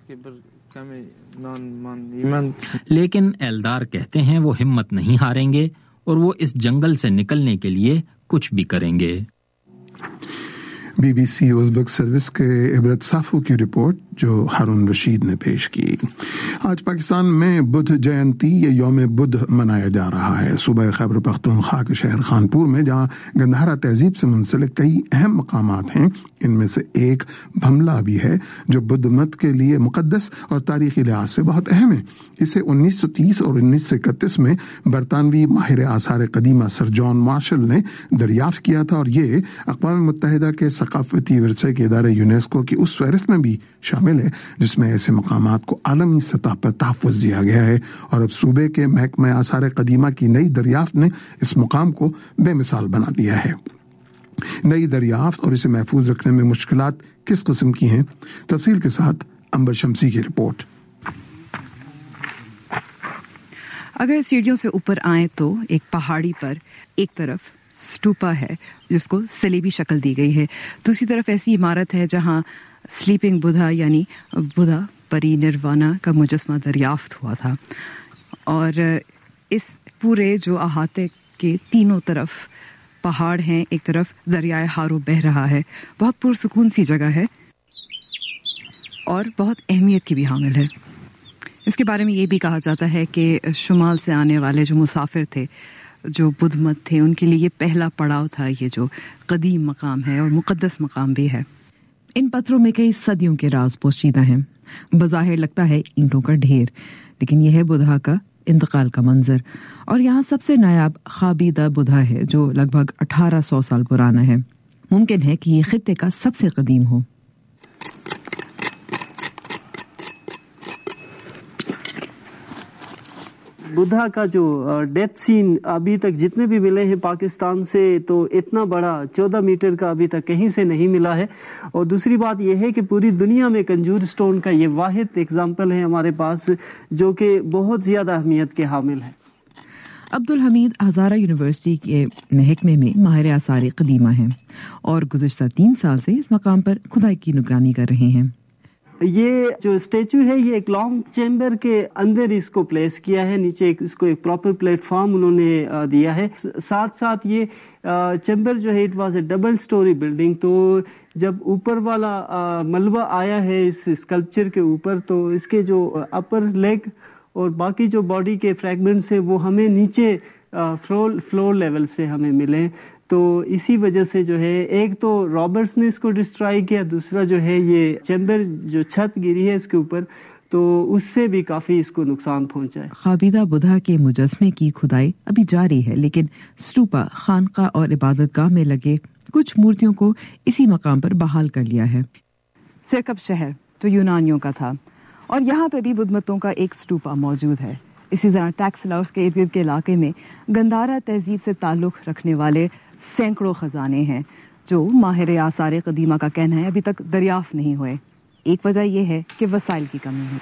لیکن ایلدار کہتے ہیں وہ ہمت نہیں ہاریں گے اور وہ اس جنگل سے نکلنے کے لیے کچھ بھی کریں گے۔ BBC ازبک سروس کے عبرت صافو کی رپورٹ جو ہارون رشید نے پیش کی۔ آج پاکستان میں بدھ جینتی یا یوم بدھ منایا جا رہا ہے۔ صوبہ خیبر پختونخوا کے شہر خانپور میں جہاں گندھارا تہذیب سے منسلک کئی اہم مقامات ہیں، ان میں سے ایک بھملا بھی ہے جو بدھ مت کے لیے مقدس اور تاریخی لحاظ سے بہت اہم ہے۔ اسے 1930 اور 1931 میں برطانوی ماہر آثار قدیمہ سر جان مارشل نے دریافت کیا تھا، اور یہ اقوام متحدہ کے ثقافتی ورثے کے ادارے یونیسکو کی اس فہرست میں بھی شامل ہے جس میں ایسے مقامات کو عالمی سطح پر تحفظ دیا گیا ہے، اور اب صوبے کے محکمہ آثار قدیمہ کی نئی دریافت نے اس مقام کو بے مثال بنا دیا ہے۔ نئی دریافت اور اسے محفوظ رکھنے میں مشکلات کس قسم کی ہیں، تفصیل کے ساتھ امبر شمسی کی رپورٹ۔ اگر سیڑھیوں سے اوپر آئیں تو ایک پہاڑی پر ایک طرف سٹوپا ہے جس کو صلیبی شکل دی گئی ہے، دوسری طرف ایسی عمارت ہے جہاں سلیپنگ بدھا یعنی بدھا پری نروانا کا مجسمہ دریافت ہوا تھا، اور اس پورے جو احاطے کے تینوں طرف پہاڑ ہیں، ایک طرف دریائے ہارو بہہ رہا ہے، بہت پرسکون سی جگہ ہے اور بہت اہمیت کی بھی حامل ہے۔ اس کے بارے میں یہ بھی کہا جاتا ہے کہ شمال سے آنے والے جو مسافر تھے، جو بدھ مت تھے، ان کے لیے یہ پہلا پڑاؤ تھا، یہ جو قدیم مقام ہے اور مقدس مقام بھی ہے۔ ان پتھروں میں کئی صدیوں کے راز پوشیدہ ہیں۔ بظاہر لگتا ہے اینٹوں کا ڈھیر، لیکن یہ ہے بدھا کا انتقال کا منظر، اور یہاں سب سے نایاب خابیدہ بدھا ہے جو لگ بھگ 1800 سال پرانا ہے۔ ممکن ہے کہ یہ خطے کا سب سے قدیم ہو۔ بدھا کا جو ڈیتھ سین ابھی تک جتنے بھی ملے ہیں پاکستان سے، تو اتنا بڑا 14 میٹر کا ابھی تک کہیں سے نہیں ملا ہے، اور دوسری بات یہ ہے کہ پوری دنیا میں کنجور سٹون کا یہ واحد اگزامپل ہے ہمارے پاس جو کہ بہت زیادہ اہمیت کے حامل ہے۔ عبدالحمید ہزارہ یونیورسٹی کے محکمے میں ماہر آثار قدیمہ ہیں اور گزشتہ 3 سال سے اس مقام پر کھدائی کی نگرانی کر رہے ہیں۔ یہ جو اسٹیچو ہے یہ ایک لانگ چیمبر کے اندر اس کو پلیس کیا ہے، نیچے اس کو ایک پراپر پلیٹ فارم انہوں نے دیا ہے، ساتھ ساتھ یہ چیمبر جو ہے it was a double storey building, تو جب اوپر والا ملبہ آیا ہے اس اسکلپچر کے اوپر تو اس کے جو اپر لیگ اور باقی جو باڈی کے فریگمنٹس ہیں وہ ہمیں نیچے فلور لیول سے ہمیں ملے، تو اسی وجہ سے جو ہے ایک تو رابرٹس نے اس کو ڈسٹرائی کیا، دوسرا جو ہے یہ چیمبر جو چھت گری ہے اس کے اوپر، تو اس سے بھی کافی اس کو نقصان پہنچا ہے۔ خابیدہ بدھا کے مجسمے کی کھدائی ابھی جاری ہے، لیکن سٹوپا خانقاہ اور عبادت گاہ میں لگے کچھ مورتیوں کو اسی مقام پر بحال کر لیا ہے۔ سرکب شہر تو یونانیوں کا تھا، اور یہاں پہ بھی بدھ متوں کا ایک سٹوپا موجود ہے۔ اسی طرح ٹیکس ہاؤس کے ارد گرد کے علاقے میں گندھارا تہذیب سے تعلق رکھنے والے سینکڑوں خزانے ہیں جو ماہر آثار قدیمہ کا کہنا ہے ابھی تک دریافت نہیں ہوئے۔ ایک وجہ یہ ہے کہ وسائل کی کمی ہے،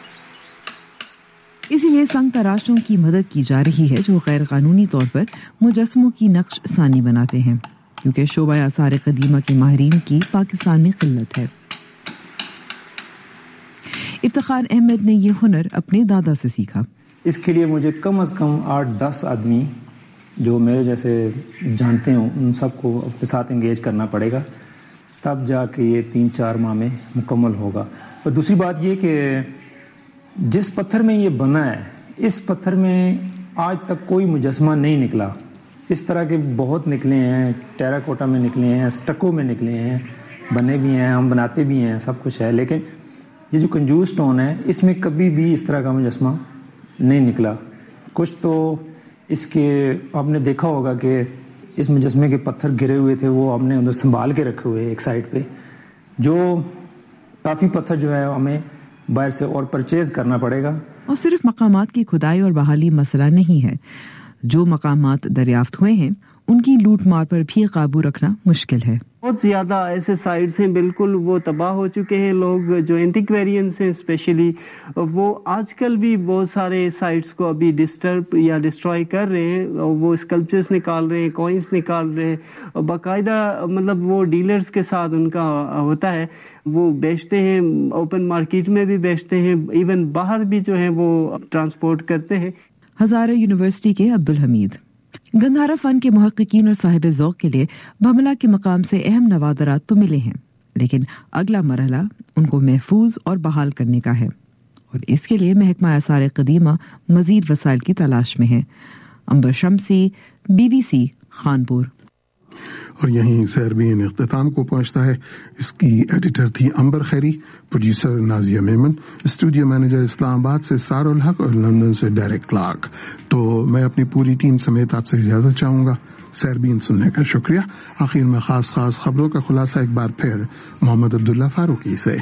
اسی لیے سنگ تراشوں کی مدد کی جا رہی ہے جو غیر قانونی طور پر مجسموں کی نقش ثانی بناتے ہیں، کیونکہ شعبہ آثار قدیمہ کے ماہرین کی پاکستان میں قلت ہے۔ افتخار احمد نے یہ ہنر اپنے دادا سے سیکھا۔ اس کے لیے مجھے کم از کم 8-10 آدمی جو میرے جیسے جانتے ہوں ان سب کو اپنے ساتھ انگیج کرنا پڑے گا، تب جا کے یہ 3-4 ماہ میں مکمل ہوگا۔ اور دوسری بات یہ کہ جس پتھر میں یہ بنا ہے اس پتھر میں آج تک کوئی مجسمہ نہیں نکلا، اس طرح کے بہت نکلے ہیں، ٹیرا کوٹا میں نکلے ہیں، اسٹکو میں نکلے ہیں، بنے بھی ہیں، ہم بناتے بھی ہیں، سب کچھ ہے، لیکن یہ جو کنجور سٹون ہے اس میں کبھی بھی اس طرح کا مجسمہ نہیں نکلا۔ کچھ تو اس کے آپ نے دیکھا ہوگا کہ اس مجسمے کے پتھر گرے ہوئے تھے، وہ ہم نے ادھر سنبھال کے رکھے ہوئے ایک سائڈ پہ، جو کافی پتھر جو ہے ہمیں باہر سے اور پرچیز کرنا پڑے گا۔ اور صرف مقامات کی کھدائی اور بحالی مسئلہ نہیں ہے، جو مقامات دریافت ہوئے ہیں ان کی لوٹ مار پر بھی قابو رکھنا مشکل ہے۔ بہت زیادہ ایسے سائٹس ہیں بالکل وہ تباہ ہو چکے ہیں، لوگ جو اینٹیکویرینس ہیں اسپیشلی وہ آج کل بھی بہت سارے سائٹس کو ابھی ڈسٹرب یا ڈسٹرائی کر رہے ہیں، وہ اسکلپچرز نکال رہے ہیں، کوئنس نکال رہے ہیں، اور باقاعدہ مطلب وہ ڈیلرز کے ساتھ ان کا ہوتا ہے، وہ بیچتے ہیں، اوپن مارکیٹ میں بھی بیچتے ہیں، ایون باہر بھی جو ہے وہ ٹرانسپورٹ کرتے ہیں۔ ہزارہ یونیورسٹی کے عبدالحمید गंधारा फन के मुहक्किकीन और साहिब ज़ौक़ के लिए भमला के मकाम से अहम नवादरात तो मिले हैं, लेकिन अगला मरहला उनको महफूज और बहाल करने का है और इसके लिए महकमा आसार क़दीमा मज़ीद वसाइल की तलाश में है। अंबर शम्सी, BBC खानपुर। और यहीं सहरबीन इख्तिताम को पहुंचता है। इसकी एडिटर थी Amber Khairi, producer Nazia Memon, studio manager Islamabad से सारुल हक और लंदन से डेरेक क्लार्क। तो मैं अपनी पूरी टीम समेत आपसे इजाजत चाहूंगा। सहरबीन सुनने का शुक्रिया। आखिर में खास खबरों का खुलासा एक बार फिर मोहम्मद अब्दुल्ला फारूकी से।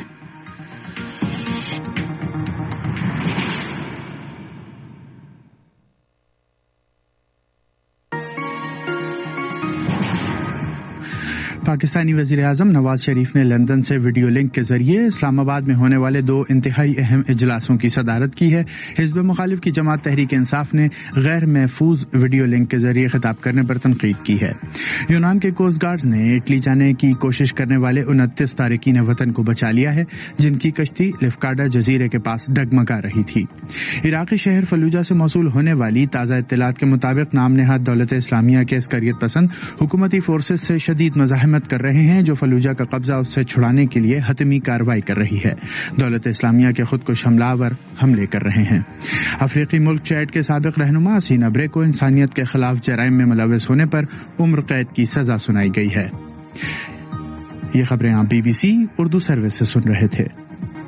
पाकिस्तानी वज़ीर आज़म नवाज शरीफ ने लंदन से वीडियो लिंक के जरिए इस्लामाबाद में होने वाले 2 इंतहाई अहम इजलासों की सदारत की है। हिज़्ब मुखालिफ की जमात तहरीक इंसाफ ने गैर महफूज वीडियो लिंक के जरिए खिताब करने पर तनकीद की है। यूनान के कोस्ट गार्ड ने इटली जाने की कोशिश करने वाले 29 तारिकीन वतन को बचा लिया है, जिनकी कश्ती लिफ्काडा जजीरे के पास डगमगा रही थी। इराकी शहर फलूजा से मौसूल होने वाली ताज़ा इत्तलात के मुताबिक नाम नेहाद दौलत इस्लामिया के अस्करियत पसंद हुकूमती फोर्सेस से शदीद मज़ाहमत कर रहे हैं, जो फलूजा का कब्जा उससे छुड़ाने के लिए हतमी कार्रवाई कर रही है। दौलत इस्लामिया के खुदकुश हमलावर हमले कर रहे हैं। अफ्रीकी मुल्क चैड के साबिक रहनुमा हसीन अब्रे को इंसानियत के खिलाफ जराइम में मुलव्वस होने पर उम्र कैद की सजा सुनाई गई है। ये खबरें आप BBC उर्दू सर्विस से सुन रहे थे।